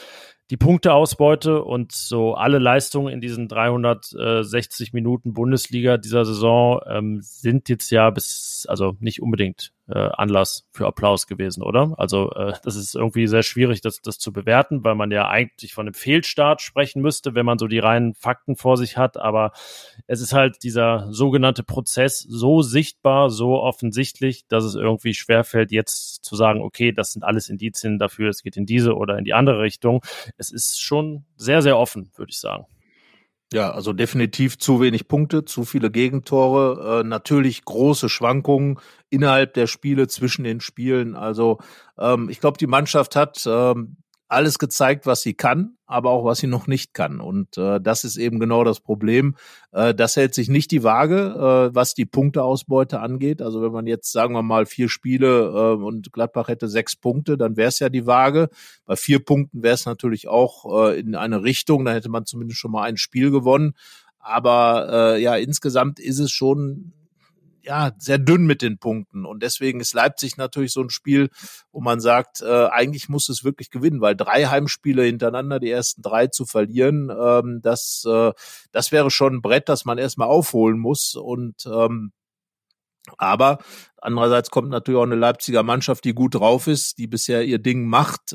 die Punkteausbeute und so alle Leistungen in diesen 360 Minuten Bundesliga dieser Saison sind jetzt ja also nicht unbedingt Anlass für Applaus gewesen, oder? Also das ist irgendwie sehr schwierig, das zu bewerten, weil man ja eigentlich von einem Fehlstart sprechen müsste, wenn man so die reinen Fakten vor sich hat, aber es ist halt dieser sogenannte Prozess so sichtbar, so offensichtlich, dass es irgendwie schwerfällt, jetzt zu sagen, okay, das sind alles Indizien dafür, es geht in diese oder in die andere Richtung. Es ist schon sehr, sehr offen, würde ich sagen. Ja, also definitiv zu wenig Punkte, zu viele Gegentore, natürlich große Schwankungen innerhalb der Spiele, zwischen den Spielen. Also ich glaube, die Mannschaft hat alles gezeigt, was sie kann, aber auch was sie noch nicht kann. Und das ist eben genau das Problem. Das hält sich nicht die Waage, was die Punkteausbeute angeht. Also wenn man jetzt, sagen wir mal, 4 Spiele und Gladbach hätte 6 Punkte, dann wäre es ja die Waage. Bei 4 Punkten wäre es natürlich auch in eine Richtung. Dann hätte man zumindest schon mal ein Spiel gewonnen. Aber ja, insgesamt ist es schon sehr dünn mit den Punkten. Und deswegen ist Leipzig natürlich so ein Spiel, wo man sagt, eigentlich muss es wirklich gewinnen, weil 3 Heimspiele hintereinander, die ersten 3 zu verlieren, das wäre schon ein Brett, das man erstmal aufholen muss. Und aber andererseits kommt natürlich auch eine Leipziger Mannschaft, die gut drauf ist, die bisher ihr Ding macht.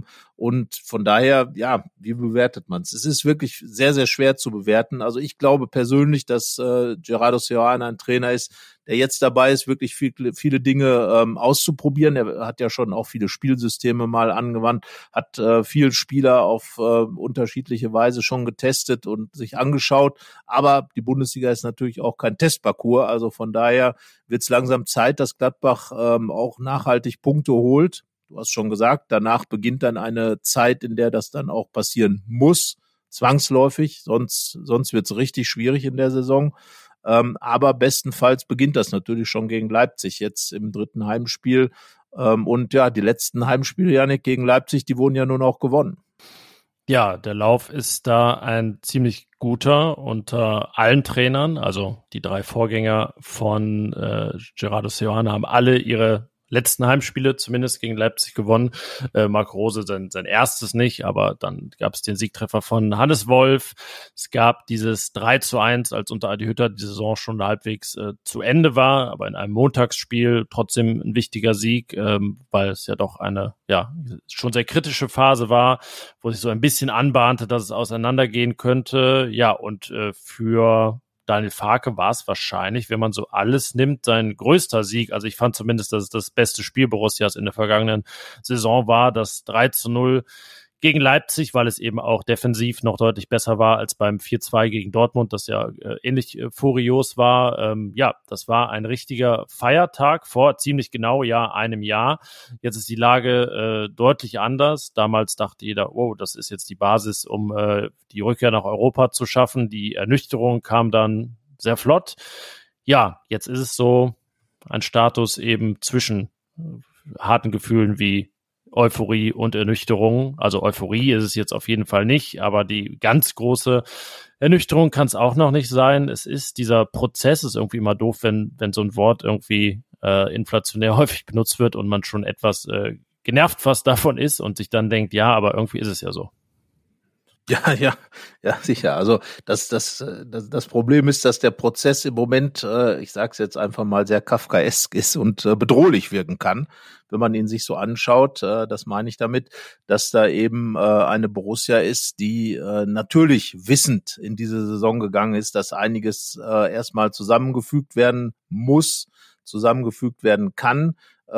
Und von daher, ja, wie bewertet man es? Es ist wirklich sehr, sehr schwer zu bewerten. Also ich glaube persönlich, dass Gerardo Seoane ein Trainer ist, der jetzt dabei ist, wirklich viele Dinge auszuprobieren. Er hat ja schon auch viele Spielsysteme mal angewandt, hat viele Spieler auf unterschiedliche Weise schon getestet und sich angeschaut. Aber die Bundesliga ist natürlich auch kein Testparcours. Also von daher wird es langsam Zeit, dass Gladbach auch nachhaltig Punkte holt. Du hast schon gesagt, danach beginnt dann eine Zeit, in der das dann auch passieren muss, zwangsläufig, sonst wird es richtig schwierig in der Saison. Aber bestenfalls beginnt das natürlich schon gegen Leipzig jetzt im 3. Heimspiel. Und ja, die letzten Heimspiele, Jannik, gegen Leipzig, die wurden ja nur noch gewonnen. Ja, der Lauf ist da ein ziemlich guter unter allen Trainern. Also die 3 Vorgänger von Gerardo Seoane haben alle ihre letzten Heimspiele zumindest gegen Leipzig gewonnen. Marco Rose sein erstes nicht, aber dann gab es den Siegtreffer von Hannes Wolf. Es gab dieses 3:1, als unter Adi Hütter die Saison schon halbwegs zu Ende war, aber in einem Montagsspiel trotzdem ein wichtiger Sieg, weil es ja doch eine schon sehr kritische Phase war, wo sich so ein bisschen anbahnte, dass es auseinandergehen könnte. Ja, und für Daniel Farke war es wahrscheinlich, wenn man so alles nimmt, sein größter Sieg. Also ich fand zumindest, dass es das beste Spiel Borussias in der vergangenen Saison war, das 3:0 gegen Leipzig, weil es eben auch defensiv noch deutlich besser war als beim 4:2 gegen Dortmund, das ja ähnlich furios war. Das war ein richtiger Feiertag vor ziemlich genau einem Jahr. Jetzt ist die Lage deutlich anders. Damals dachte jeder, das ist jetzt die Basis, um die Rückkehr nach Europa zu schaffen. Die Ernüchterung kam dann sehr flott. Ja, jetzt ist es so ein Status eben zwischen harten Gefühlen wie Euphorie und Ernüchterung. Also Euphorie ist es jetzt auf jeden Fall nicht, aber die ganz große Ernüchterung kann es auch noch nicht sein. Es ist dieser Prozess, ist irgendwie immer doof, wenn so ein Wort irgendwie inflationär häufig benutzt wird und man schon etwas genervt fast davon ist und sich dann denkt, ja, aber irgendwie ist es ja so. Ja, sicher. Also das Problem ist, dass der Prozess im Moment, ich sage es jetzt einfach mal, sehr kafkaesk ist und bedrohlich wirken kann, wenn man ihn sich so anschaut. Das meine ich damit, dass da eben eine Borussia ist, die natürlich wissend in diese Saison gegangen ist, dass einiges erstmal zusammengefügt werden muss, zusammengefügt werden kann.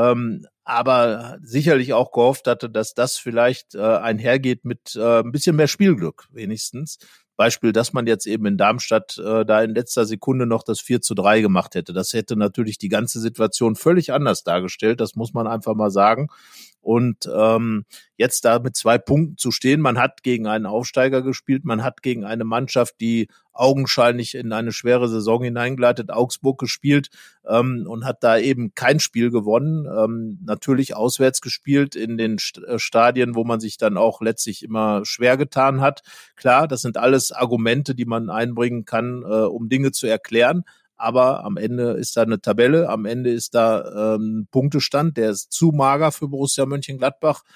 Aber sicherlich auch gehofft hatte, dass das vielleicht einhergeht mit ein bisschen mehr Spielglück wenigstens. Beispiel, dass man jetzt eben in Darmstadt da in letzter Sekunde noch das 4:3 gemacht hätte. Das hätte natürlich die ganze Situation völlig anders dargestellt, das muss man einfach mal sagen. Und jetzt da mit 2 Punkten zu stehen, man hat gegen einen Aufsteiger gespielt, man hat gegen eine Mannschaft, die augenscheinlich in eine schwere Saison hineingleitet, Augsburg gespielt und hat da eben kein Spiel gewonnen. Natürlich auswärts gespielt in den Stadien, wo man sich dann auch letztlich immer schwer getan hat. Klar, das sind alles Argumente, die man einbringen kann, um Dinge zu erklären. Aber am Ende ist da eine Tabelle, am Ende ist da ein Punktestand, der ist zu mager für Borussia Mönchengladbach.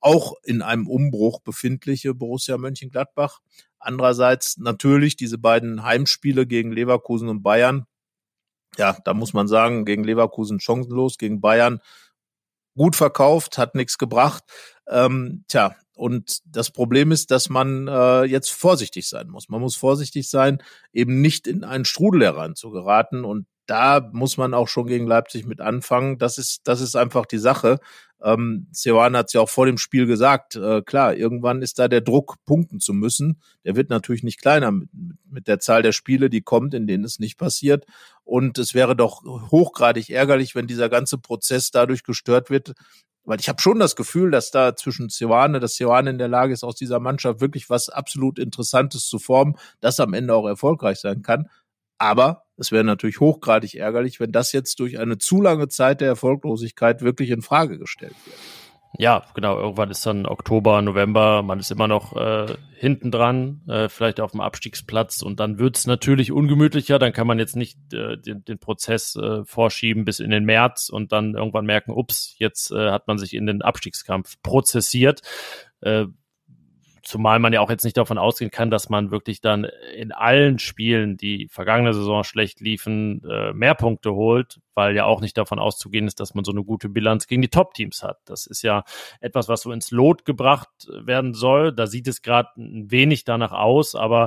auch in einem Umbruch befindliche Borussia Mönchengladbach. Andererseits natürlich diese beiden Heimspiele gegen Leverkusen und Bayern. Ja, da muss man sagen, gegen Leverkusen chancenlos, gegen Bayern gut verkauft, hat nichts gebracht. Und das Problem ist, dass man jetzt vorsichtig sein muss. Man muss vorsichtig sein, eben nicht in einen Strudel heranzugeraten. Und da muss man auch schon gegen Leipzig mit anfangen. Das ist einfach die Sache. Seoane hat es ja auch vor dem Spiel gesagt. Klar, irgendwann ist da der Druck, punkten zu müssen. Der wird natürlich nicht kleiner mit der Zahl der Spiele, die kommt, in denen es nicht passiert. Und es wäre doch hochgradig ärgerlich, wenn dieser ganze Prozess dadurch gestört wird. Weil ich habe schon das Gefühl, dass da zwischen Seoane in der Lage ist, aus dieser Mannschaft wirklich was absolut Interessantes zu formen, das am Ende auch erfolgreich sein kann. Aber es wäre natürlich hochgradig ärgerlich, wenn das jetzt durch eine zu lange Zeit der Erfolglosigkeit wirklich in Frage gestellt wird. Ja, genau. Irgendwann ist dann Oktober, November, man ist immer noch hinten dran, vielleicht auf dem Abstiegsplatz, und dann wird's natürlich ungemütlicher. Dann kann man jetzt nicht den Prozess vorschieben bis in den März und dann irgendwann merken, ups, jetzt hat man sich in den Abstiegskampf prozessiert. Zumal man ja auch jetzt nicht davon ausgehen kann, dass man wirklich dann in allen Spielen, die vergangene Saison schlecht liefen, mehr Punkte holt, weil ja auch nicht davon auszugehen ist, dass man so eine gute Bilanz gegen die Top-Teams hat. Das ist ja etwas, was so ins Lot gebracht werden soll. Da sieht es gerade ein wenig danach aus, aber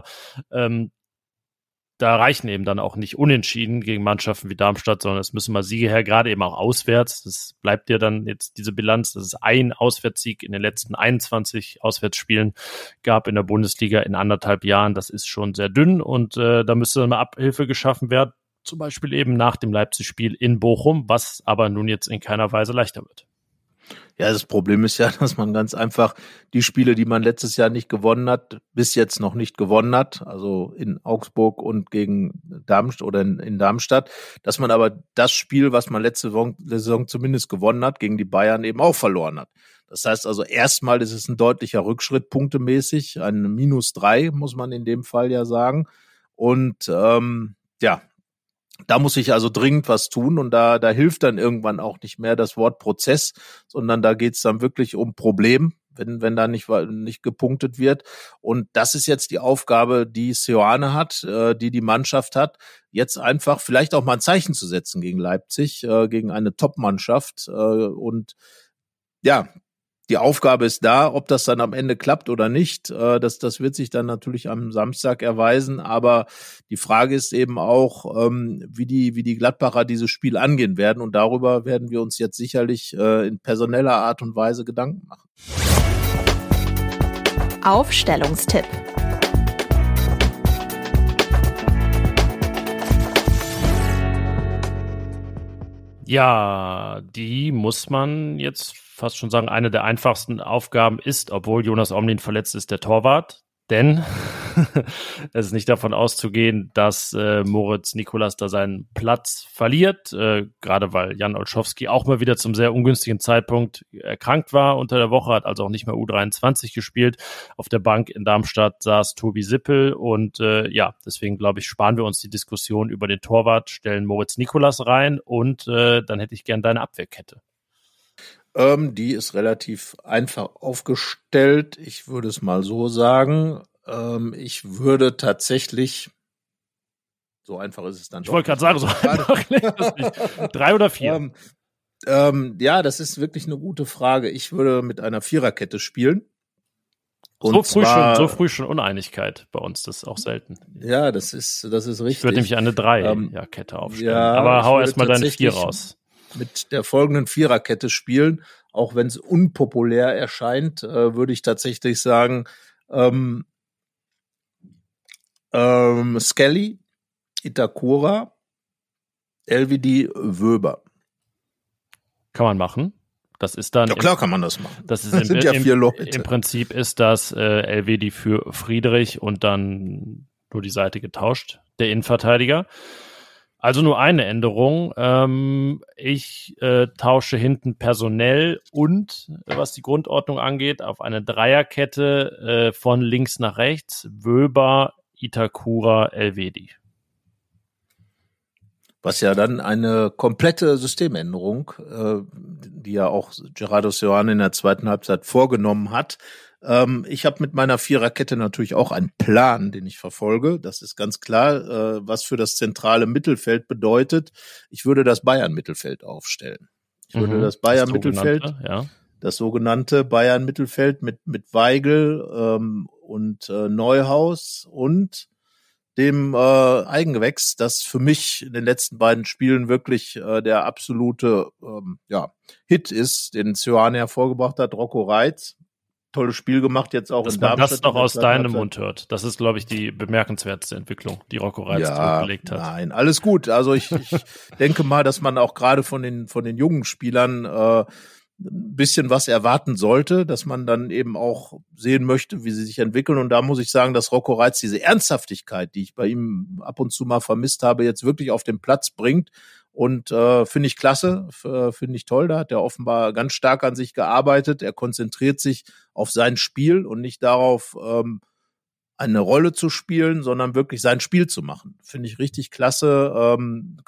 da reichen eben dann auch nicht Unentschieden gegen Mannschaften wie Darmstadt, sondern es müssen mal Siege her, gerade eben auch auswärts. Das bleibt ja dann jetzt diese Bilanz, dass es ein Auswärtssieg in den letzten 21 Auswärtsspielen gab in der Bundesliga in 1,5 Jahren. Das ist schon sehr dünn, und da müsste dann mal Abhilfe geschaffen werden, zum Beispiel eben nach dem Leipzig-Spiel in Bochum, was aber nun jetzt in keiner Weise leichter wird. Ja, das Problem ist ja, dass man ganz einfach die Spiele, die man letztes Jahr nicht gewonnen hat, bis jetzt noch nicht gewonnen hat, also in Augsburg und gegen Darmstadt oder in Darmstadt, dass man aber das Spiel, was man letzte Saison zumindest gewonnen hat, gegen die Bayern eben auch verloren hat. Das heißt also, erstmal ist es ein deutlicher Rückschritt punktemäßig, ein -3, muss man in dem Fall ja sagen. Und da muss sich also dringend was tun, und da hilft dann irgendwann auch nicht mehr das Wort Prozess, sondern da geht's dann wirklich um Problem, wenn da nicht gepunktet wird. Und das ist jetzt die Aufgabe, die Seoane hat, die Mannschaft hat, jetzt einfach vielleicht auch mal ein Zeichen zu setzen gegen Leipzig, gegen eine Top-Mannschaft. Und ja, die Aufgabe ist da, ob das dann am Ende klappt oder nicht. Das wird sich dann natürlich am Samstag erweisen. Aber die Frage ist eben auch, wie die Gladbacher dieses Spiel angehen werden. Und darüber werden wir uns jetzt sicherlich in personeller Art und Weise Gedanken machen. Aufstellungstipp. Ja, die muss man jetzt fast schon sagen, eine der einfachsten Aufgaben ist, obwohl Jonas Omlin verletzt ist, der Torwart. Denn es ist nicht davon auszugehen, dass Moritz Nicolas da seinen Platz verliert, gerade weil Jan Olszewski auch mal wieder zum sehr ungünstigen Zeitpunkt erkrankt war unter der Woche, hat also auch nicht mehr U23 gespielt. Auf der Bank in Darmstadt saß Tobi Sippel, und deswegen glaube ich, sparen wir uns die Diskussion über den Torwart, stellen Moritz Nicolas rein, und dann hätte ich gern deine Abwehrkette. Die ist relativ einfach aufgestellt. Ich würde es mal so sagen. Ich würde tatsächlich, so einfach ist es dann doch. Ich wollte gerade sagen, so einfach ist es nicht. 3 oder 4? Ja, das ist wirklich eine gute Frage. Ich würde mit einer Viererkette spielen. Und so früh schon Uneinigkeit bei uns, das ist auch selten. Ja, das ist richtig. Ich würde nämlich eine 3-Kette aufstellen. Ja, aber hau erstmal deine 4 raus. Mit der folgenden Viererkette spielen, auch wenn es unpopulär erscheint, würde ich tatsächlich sagen, Skelly, Itakura, Elvedi, Wöber. Kann man machen. Das ist dann. Ja, klar kann man das machen. Das sind ja 4 Leute. Im Prinzip ist das Elvedi für Friedrich und dann nur die Seite getauscht, der Innenverteidiger. Also nur eine Änderung. Ich tausche hinten personell und, was die Grundordnung angeht, auf eine Dreierkette von links nach rechts. Wöber, Itakura, Elvedi. Was ja dann eine komplette Systemänderung, die ja auch Gerardo Seoane in der zweiten Halbzeit vorgenommen hat. Ich habe mit meiner Viererkette natürlich auch einen Plan, den ich verfolge. Das ist ganz klar, was für das zentrale Mittelfeld bedeutet. Ich würde das Bayern-Mittelfeld aufstellen. Ich würde das Bayern-Mittelfeld, das sogenannte Bayern-Mittelfeld mit Weigl und Neuhaus und dem Eigengewächs, das für mich in den letzten beiden Spielen wirklich der absolute Hit ist, den Seoane hervorgebracht hat, Rocco Reitz. Tolles Spiel gemacht, jetzt auch in Darmstadt. Dass man das doch aus deinem Mund hört. Das ist, glaube ich, die bemerkenswerteste Entwicklung, die Rocco Reitz zurückgelegt hat. Nein, alles gut. Also ich denke mal, dass man auch gerade von den jungen Spielern ein bisschen was erwarten sollte, dass man dann eben auch sehen möchte, wie sie sich entwickeln. Und da muss ich sagen, dass Rocco Reitz diese Ernsthaftigkeit, die ich bei ihm ab und zu mal vermisst habe, jetzt wirklich auf den Platz bringt. Und finde ich klasse, finde ich toll. Da hat er offenbar ganz stark an sich gearbeitet. Er konzentriert sich auf sein Spiel und nicht darauf, eine Rolle zu spielen, sondern wirklich sein Spiel zu machen. Finde ich richtig klasse.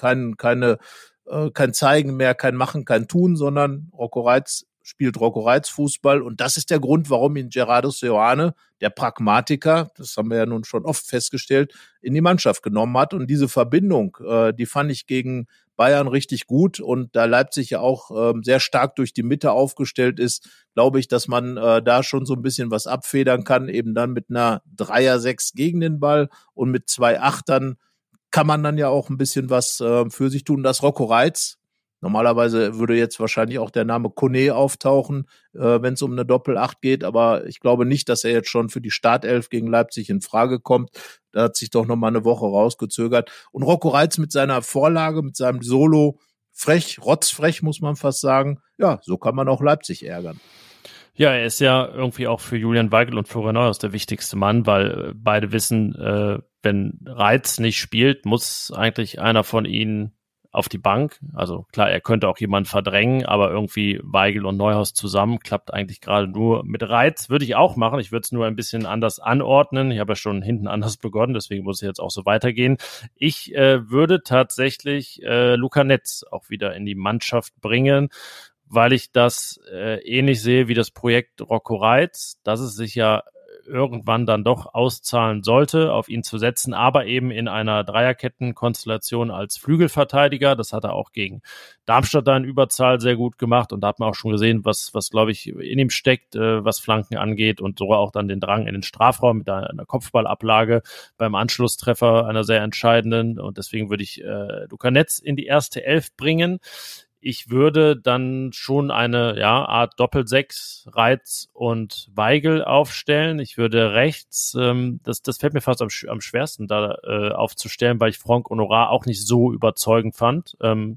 Kein Zeigen mehr, kein Machen, kein Tun, sondern Rocco Reitz spielt Rocco Reitz Fußball. Und das ist der Grund, warum ihn Gerardo Seoane, der Pragmatiker, das haben wir ja nun schon oft festgestellt, in die Mannschaft genommen hat. Und diese Verbindung, die fand ich gegen Bayern richtig gut. Und da Leipzig ja auch sehr stark durch die Mitte aufgestellt ist, glaube ich, dass man da schon so ein bisschen was abfedern kann, eben dann mit einer 3er-6 gegen den Ball und mit 2 Achtern kann man dann ja auch ein bisschen was für sich tun. Das Rocco Reitz, normalerweise würde jetzt wahrscheinlich auch der Name Kone auftauchen, wenn es um eine Doppel-8 geht, aber ich glaube nicht, dass er jetzt schon für die Startelf gegen Leipzig in Frage kommt. Da hat sich doch noch mal eine Woche rausgezögert. Und Rocco Reitz mit seiner Vorlage, mit seinem Solo, frech, rotzfrech, muss man fast sagen, ja, so kann man auch Leipzig ärgern. Ja, er ist ja irgendwie auch für Julian Weigl und Florian Neuhaus der wichtigste Mann, weil beide wissen, wenn Reitz nicht spielt, muss eigentlich einer von ihnen auf die Bank. Also klar, er könnte auch jemanden verdrängen, aber irgendwie Weigl und Neuhaus zusammen klappt eigentlich gerade nur mit Reitz. Würde ich auch machen. Ich würde es nur ein bisschen anders anordnen. Ich habe ja schon hinten anders begonnen, deswegen muss es jetzt auch so weitergehen. Ich würde tatsächlich Luca Netz auch wieder in die Mannschaft bringen, weil ich das ähnlich sehe wie das Projekt Rocco Reitz, dass es sich ja irgendwann dann doch auszahlen sollte, auf ihn zu setzen, aber eben in einer Dreierkettenkonstellation als Flügelverteidiger. Das hat er auch gegen Darmstadt da in Überzahl sehr gut gemacht und da hat man auch schon gesehen, was glaube ich in ihm steckt, was Flanken angeht und sogar auch dann den Drang in den Strafraum mit einer Kopfballablage beim Anschlusstreffer, einer sehr entscheidenden, und deswegen würde ich Luca Netz in die erste Elf bringen. Ich würde dann schon eine Art Doppel-6 Reitz und Weigl aufstellen. Ich würde rechts, das fällt mir fast am schwersten da aufzustellen, weil ich Franck Honorat auch nicht so überzeugend fand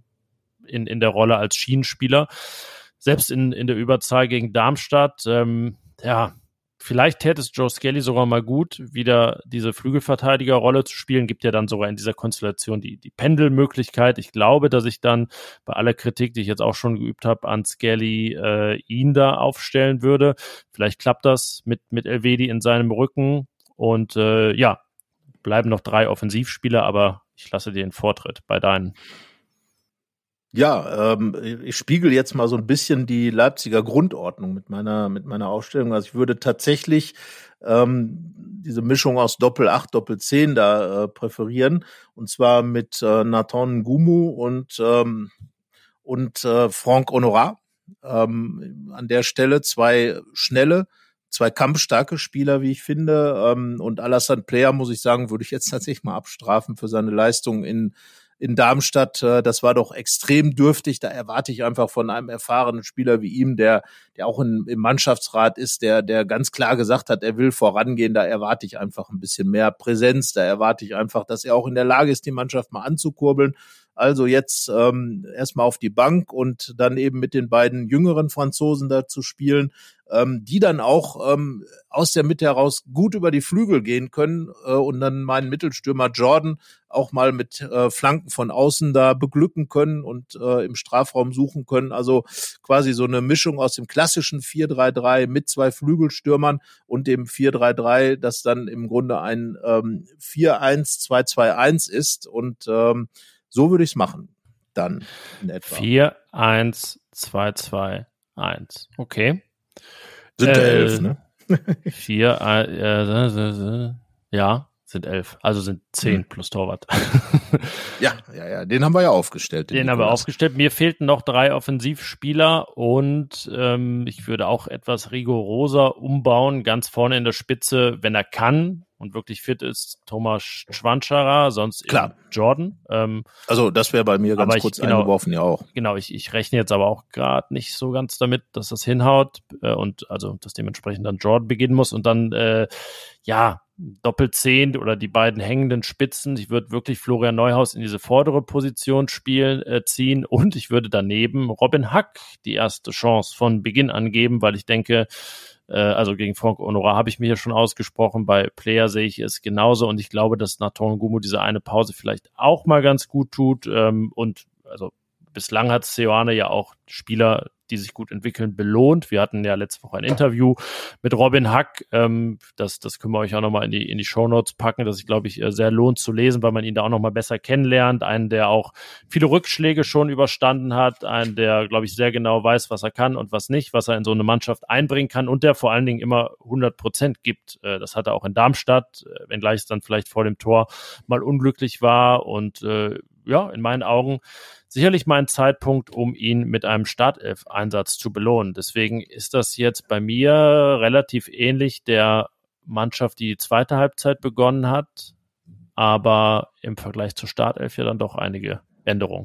in der Rolle als Schienenspieler. Selbst in der Überzahl gegen Darmstadt, vielleicht täte es Joe Skelly sogar mal gut, wieder diese Flügelverteidigerrolle zu spielen. Gibt ja dann sogar in dieser Konstellation die Pendelmöglichkeit. Ich glaube, dass ich dann bei aller Kritik, die ich jetzt auch schon geübt habe, an Skelly ihn da aufstellen würde. Vielleicht klappt das mit Elvedi in seinem Rücken. Und bleiben noch 3 Offensivspieler, aber ich lasse dir den Vortritt bei deinen. Ja, ich spiegel jetzt mal so ein bisschen die Leipziger Grundordnung mit meiner Aufstellung. Also ich würde tatsächlich diese Mischung aus Doppel-8, Doppel-10 da präferieren. Und zwar mit Nathan Ngumu und Franck Honorat. An der Stelle 2 schnelle, 2 kampfstarke Spieler, wie ich finde. Und Alassane Player, muss ich sagen, würde ich jetzt tatsächlich mal abstrafen für seine Leistung in Darmstadt. Das war doch extrem dürftig. Da erwarte ich einfach von einem erfahrenen Spieler wie ihm, der auch im Mannschaftsrat ist, der ganz klar gesagt hat, er will vorangehen. Da erwarte ich einfach ein bisschen mehr Präsenz. Da erwarte ich einfach, dass er auch in der Lage ist, die Mannschaft mal anzukurbeln. Also jetzt erstmal auf die Bank und dann eben mit den beiden jüngeren Franzosen da zu spielen, die dann auch aus der Mitte heraus gut über die Flügel gehen können und dann meinen Mittelstürmer Jordan auch mal mit Flanken von außen da beglücken können und im Strafraum suchen können. Also quasi so eine Mischung aus dem klassischen 4-3-3 mit 2 Flügelstürmern und dem 4-3-3, das dann im Grunde ein 4-1-2-2-1 ist und So würde ich es machen. Dann in etwa. 4-1-2-2-1. Okay. Sind 11, ne? 4, ja, sind 11. Also sind 10 plus Torwart. Ja, den haben wir ja aufgestellt. Den haben wir aufgestellt. Mir fehlten noch 3 Offensivspieler und ich würde auch etwas rigoroser umbauen. Ganz vorne in der Spitze, wenn er kann und wirklich fit ist, Thomas Schwanschara, sonst klar Jordan. Also das wäre bei mir ganz kurz eingeworfen, ja auch. Genau, ich rechne jetzt aber auch gerade nicht so ganz damit, dass das hinhaut und also dass dementsprechend dann Jordan beginnen muss und dann Doppelzehn oder die beiden hängenden Spitzen. Ich würde wirklich Florian Neuhaus in diese vordere Position ziehen und ich würde daneben Robin Hack die erste Chance von Beginn an geben, weil ich denke, also gegen Franck Honorat habe ich mich ja schon ausgesprochen, bei Player sehe ich es genauso und ich glaube, dass Nathan Gumu diese eine Pause vielleicht auch mal ganz gut tut und also bislang hat Seoane ja auch Spieler, die sich gut entwickeln, belohnt. Wir hatten ja letzte Woche ein Interview mit Robin Hack. Das können wir euch auch nochmal in die Shownotes packen, das ich, glaube ich, sehr lohnt zu lesen, weil man ihn da auch nochmal besser kennenlernt. Einen, der auch viele Rückschläge schon überstanden hat. Einen, der, glaube ich, sehr genau weiß, was er kann und was nicht, was er in so eine Mannschaft einbringen kann und der vor allen Dingen immer 100% gibt. Das hat er auch in Darmstadt, wenngleich es dann vielleicht vor dem Tor mal unglücklich war und in meinen Augen sicherlich mal ein Zeitpunkt, um ihn mit einem Startelf-Einsatz zu belohnen. Deswegen ist das jetzt bei mir relativ ähnlich der Mannschaft, die zweite Halbzeit begonnen hat, aber im Vergleich zur Startelf ja dann doch einige Änderungen.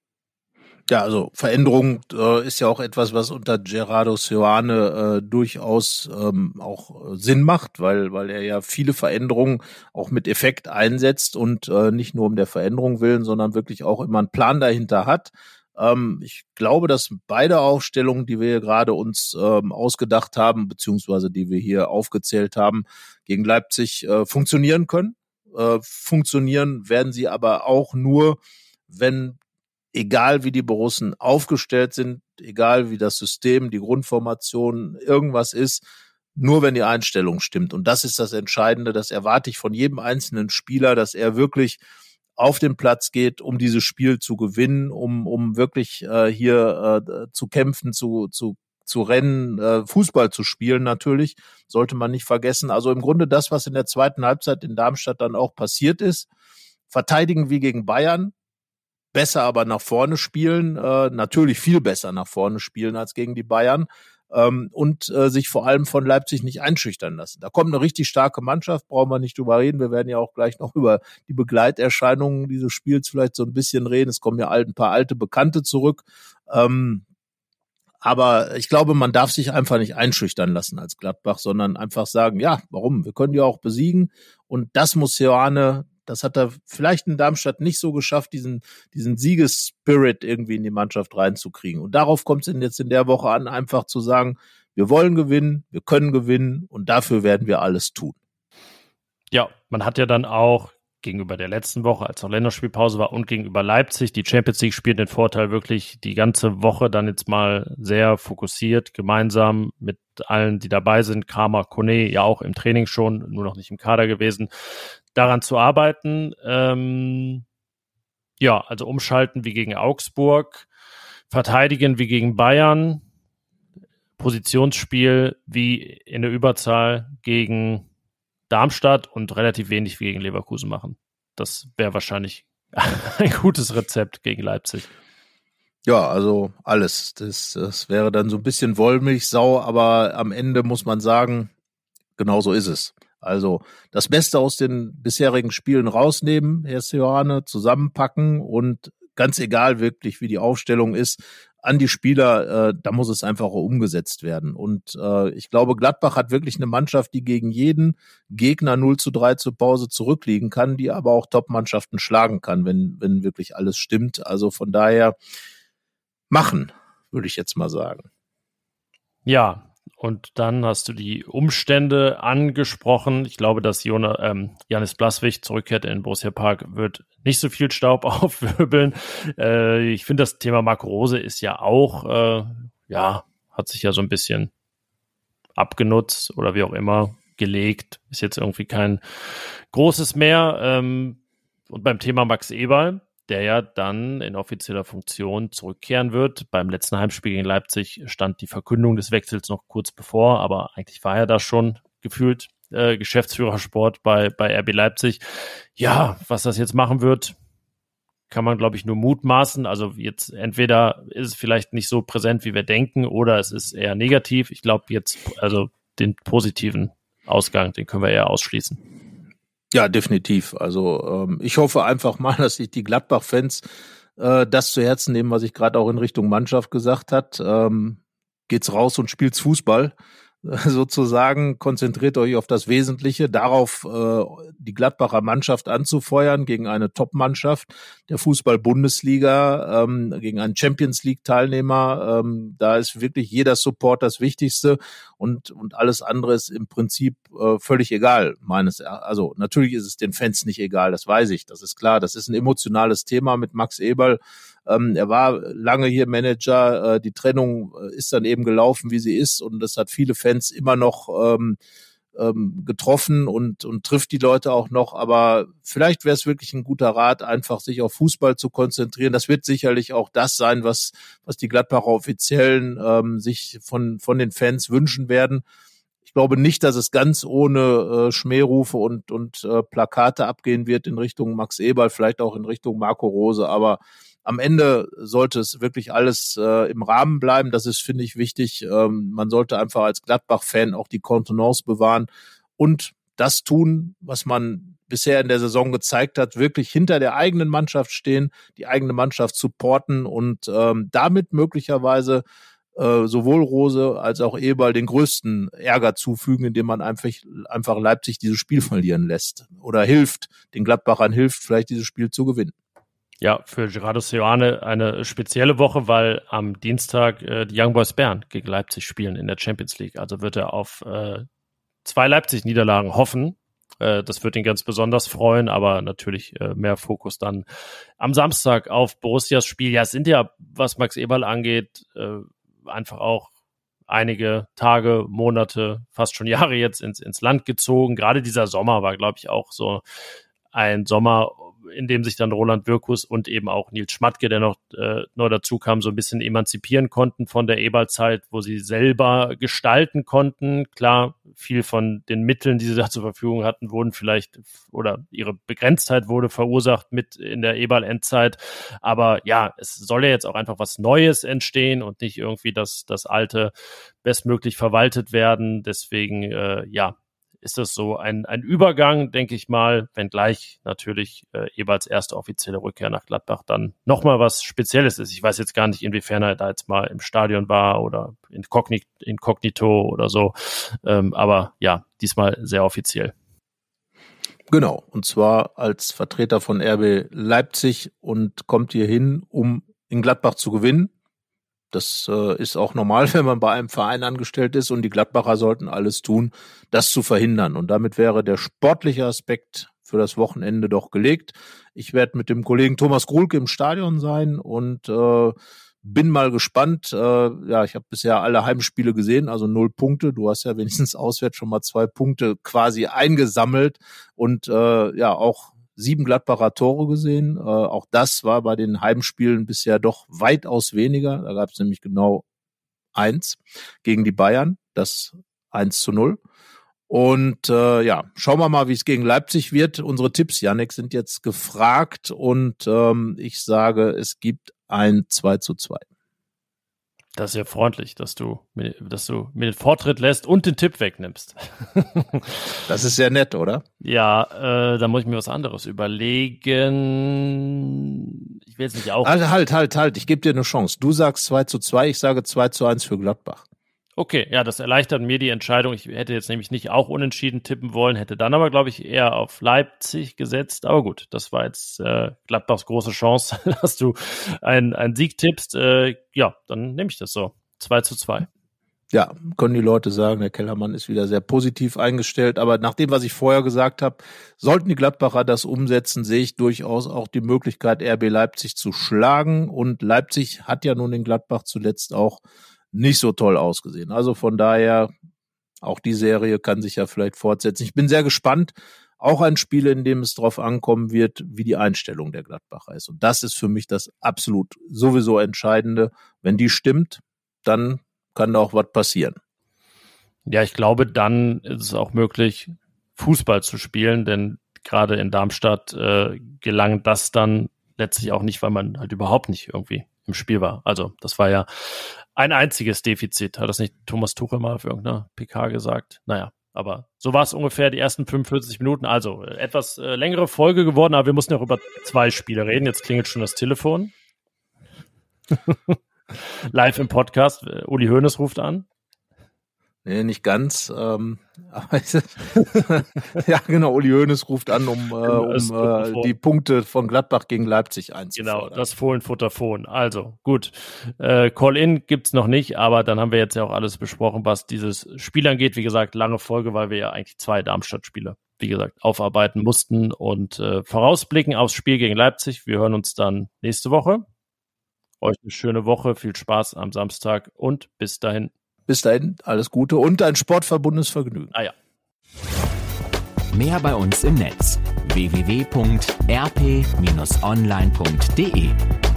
Ja, also Veränderung ist ja auch etwas, was unter Gerardo Seoane durchaus auch Sinn macht, weil er ja viele Veränderungen auch mit Effekt einsetzt und nicht nur um der Veränderung willen, sondern wirklich auch immer einen Plan dahinter hat. Ich glaube, dass beide Aufstellungen, die wir hier gerade uns ausgedacht haben, beziehungsweise die wir hier aufgezählt haben, gegen Leipzig funktionieren können. Funktionieren werden sie aber auch nur, wenn egal wie die Borussen aufgestellt sind, egal wie das System, die Grundformation, irgendwas ist, nur wenn die Einstellung stimmt. Und das ist das Entscheidende, das erwarte ich von jedem einzelnen Spieler, dass er wirklich auf den Platz geht, um dieses Spiel zu gewinnen, um wirklich hier zu kämpfen, zu rennen, Fußball zu spielen natürlich, sollte man nicht vergessen. Also im Grunde das, was in der zweiten Halbzeit in Darmstadt dann auch passiert ist, verteidigen wie gegen Bayern, besser aber nach vorne spielen, natürlich viel besser nach vorne spielen als gegen die Bayern und sich vor allem von Leipzig nicht einschüchtern lassen. Da kommt eine richtig starke Mannschaft, brauchen wir nicht drüber reden. Wir werden ja auch gleich noch über die Begleiterscheinungen dieses Spiels vielleicht so ein bisschen reden. Es kommen ja ein paar alte Bekannte zurück. Aber ich glaube, man darf sich einfach nicht einschüchtern lassen als Gladbach, sondern einfach sagen, ja, warum? Wir können die auch besiegen und das muss Seoane. Das hat er vielleicht in Darmstadt nicht so geschafft, diesen Siegesspirit irgendwie in die Mannschaft reinzukriegen. Und darauf kommt es jetzt in der Woche an, einfach zu sagen, wir wollen gewinnen, wir können gewinnen und dafür werden wir alles tun. Ja, man hat ja dann auch gegenüber der letzten Woche, als noch Länderspielpause war und gegenüber Leipzig, die Champions League spielt den Vorteil wirklich die ganze Woche dann jetzt mal sehr fokussiert, gemeinsam mit allen, die dabei sind, Kramer, Kone, ja auch im Training schon, nur noch nicht im Kader gewesen, daran zu arbeiten. Also umschalten wie gegen Augsburg, verteidigen wie gegen Bayern, Positionsspiel wie in der Überzahl gegen Darmstadt und relativ wenig wie gegen Leverkusen machen. Das wäre wahrscheinlich ein gutes Rezept gegen Leipzig. Ja, also alles. Das wäre dann so ein bisschen Wollmilchsau, aber am Ende muss man sagen, genau so ist es. Also das Beste aus den bisherigen Spielen rausnehmen, Herr Seoane, zusammenpacken und ganz egal wirklich, wie die Aufstellung ist, an die Spieler, da muss es einfach auch umgesetzt werden. Und ich glaube, Gladbach hat wirklich eine Mannschaft, die gegen jeden Gegner 0-3 zur Pause zurückliegen kann, die aber auch Top-Mannschaften schlagen kann, wenn wirklich alles stimmt. Also von daher machen, würde ich jetzt mal sagen. Ja, und dann hast du die Umstände angesprochen. Ich glaube, dass Janis Blaswig zurückkehrt in Borussia Park, wird nicht so viel Staub aufwirbeln. Ich finde, das Thema Marco Rose ist ja auch, hat sich ja so ein bisschen abgenutzt oder wie auch immer gelegt. Ist jetzt irgendwie kein großes mehr. Und beim Thema Max Eberl, der ja dann in offizieller Funktion zurückkehren wird. Beim letzten Heimspiel gegen Leipzig stand die Verkündung des Wechsels noch kurz bevor, aber eigentlich war er da schon gefühlt Geschäftsführersport bei RB Leipzig. Ja, was das jetzt machen wird, kann man, glaube ich, nur mutmaßen. Also jetzt entweder ist es vielleicht nicht so präsent, wie wir denken, oder es ist eher negativ. Ich glaube jetzt, also den positiven Ausgang, den können wir eher ausschließen. Ja, definitiv. Also ich hoffe einfach mal, dass sich die Gladbach-Fans das zu Herzen nehmen, was ich gerade auch in Richtung Mannschaft gesagt hat. Geht's raus und spielt's Fußball. Sozusagen, konzentriert euch auf das Wesentliche, darauf die Gladbacher Mannschaft anzufeuern gegen eine Top-Mannschaft der Fußball-Bundesliga, gegen einen Champions-League-Teilnehmer. Da ist wirklich jeder Support das Wichtigste und alles andere ist im Prinzip völlig egal. Also natürlich ist es den Fans nicht egal, das weiß ich, das ist klar. Das ist ein emotionales Thema mit Max Eberl. Er war lange hier Manager, die Trennung ist dann eben gelaufen, wie sie ist, und das hat viele Fans immer noch getroffen und trifft die Leute auch noch, aber vielleicht wäre es wirklich ein guter Rat, einfach sich auf Fußball zu konzentrieren. Das wird sicherlich auch das sein, was die Gladbacher Offiziellen sich von den Fans wünschen werden. Ich glaube nicht, dass es ganz ohne Schmährufe und Plakate abgehen wird in Richtung Max Eberl, vielleicht auch in Richtung Marco Rose, aber am Ende sollte es wirklich alles im Rahmen bleiben. Das ist, finde ich, wichtig. Man sollte einfach als Gladbach-Fan auch die Kontenance bewahren und das tun, was man bisher in der Saison gezeigt hat, wirklich hinter der eigenen Mannschaft stehen, die eigene Mannschaft supporten und damit möglicherweise sowohl Rose als auch Eberl den größten Ärger zufügen, indem man einfach Leipzig dieses Spiel verlieren lässt oder den Gladbachern hilft, vielleicht dieses Spiel zu gewinnen. Ja, für Gerardo Seoane eine spezielle Woche, weil am Dienstag die Young Boys Bern gegen Leipzig spielen in der Champions League. Also wird er auf 2 Leipzig-Niederlagen hoffen. Das wird ihn ganz besonders freuen, aber natürlich mehr Fokus dann am Samstag auf Borussias Spiel. Ja, es sind ja, was Max Eberl angeht, einfach auch einige Tage, Monate, fast schon Jahre jetzt ins Land gezogen. Gerade dieser Sommer war, glaube ich, auch so ein Sommer, in dem sich dann Roland Wirkus und eben auch Nils Schmatke, der noch neu dazu kam, so ein bisschen emanzipieren konnten von der Eberl-Zeit, wo sie selber gestalten konnten. Klar, viel von den Mitteln, die sie da zur Verfügung hatten, wurden vielleicht, oder ihre Begrenztheit wurde verursacht mit in der Eberl-Endzeit. Aber ja, es soll ja jetzt auch einfach was Neues entstehen und nicht irgendwie das Alte bestmöglich verwaltet werden. Deswegen, ist das so ein Übergang, denke ich mal, wenngleich natürlich Eberls erste offizielle Rückkehr nach Gladbach dann nochmal was Spezielles ist. Ich weiß jetzt gar nicht, inwiefern er da jetzt mal im Stadion war oder inkognito oder so, aber ja, diesmal sehr offiziell. Genau, und zwar als Vertreter von RB Leipzig und kommt hier hin, um in Gladbach zu gewinnen. Das ist auch normal, wenn man bei einem Verein angestellt ist, und die Gladbacher sollten alles tun, das zu verhindern. Und damit wäre der sportliche Aspekt für das Wochenende doch gelegt. Ich werde mit dem Kollegen Thomas Gruhlke im Stadion sein und bin mal gespannt. Ich habe bisher alle Heimspiele gesehen, also 0 Punkte. Du hast ja wenigstens auswärts schon mal 2 Punkte quasi eingesammelt und auch 7 Gladbacher Tore gesehen. Auch das war bei den Heimspielen bisher doch weitaus weniger. Da gab es nämlich genau 1 gegen die Bayern, das 1:0. Und schauen wir mal, wie es gegen Leipzig wird. Unsere Tipps, Jannik, sind jetzt gefragt und ich sage, es gibt ein 2:2. Das ist ja freundlich, dass du mir den Vortritt lässt und den Tipp wegnimmst. Das ist sehr nett, oder? Ja, da muss ich mir was anderes überlegen. Ich will jetzt nicht auch... Halt. Ich gebe dir eine Chance. Du sagst 2:2, ich sage 2:1 für Gladbach. Okay, ja, das erleichtert mir die Entscheidung. Ich hätte jetzt nämlich nicht auch unentschieden tippen wollen, hätte dann aber, glaube ich, eher auf Leipzig gesetzt. Aber gut, das war jetzt Gladbachs große Chance, dass du einen Sieg tippst. Dann nehme ich das so. 2:2. Ja, können die Leute sagen, der Kellermann ist wieder sehr positiv eingestellt. Aber nach dem, was ich vorher gesagt habe, sollten die Gladbacher das umsetzen, sehe ich durchaus auch die Möglichkeit, RB Leipzig zu schlagen. Und Leipzig hat ja nun in Gladbach zuletzt auch nicht so toll ausgesehen. Also von daher, auch die Serie kann sich ja vielleicht fortsetzen. Ich bin sehr gespannt auch ein Spiel, in dem es darauf ankommen wird, wie die Einstellung der Gladbacher ist. Und das ist für mich das absolut sowieso Entscheidende. Wenn die stimmt, dann kann da auch was passieren. Ja, ich glaube, dann ist es auch möglich, Fußball zu spielen, denn gerade in Darmstadt gelang das dann letztlich auch nicht, weil man halt überhaupt nicht irgendwie im Spiel war. Also das war ja ein einziges Defizit. Hat das nicht Thomas Tuchel mal auf irgendeiner PK gesagt? Naja, aber so war es ungefähr die ersten 45 Minuten. Also etwas längere Folge geworden, aber wir mussten ja auch über 2 Spiele reden. Jetzt klingelt schon das Telefon. Live im Podcast. Uli Hoeneß ruft an. Nee, nicht ganz. Aber ja, genau, Uli Hoeneß ruft an, um die Punkte von Gladbach gegen Leipzig einzufordern. Genau, das Fohlenfutter-Phone. Also, gut. Call-In gibt's noch nicht, aber dann haben wir jetzt ja auch alles besprochen, was dieses Spiel angeht. Wie gesagt, lange Folge, weil wir ja eigentlich 2 Darmstadt-Spiele, wie gesagt, aufarbeiten mussten und vorausblicken aufs Spiel gegen Leipzig. Wir hören uns dann nächste Woche. Euch eine schöne Woche, viel Spaß am Samstag und bis dahin. Bis dahin, alles Gute und ein sportverbundenes Vergnügen. Ah ja. Mehr bei uns im Netz: www.rp-online.de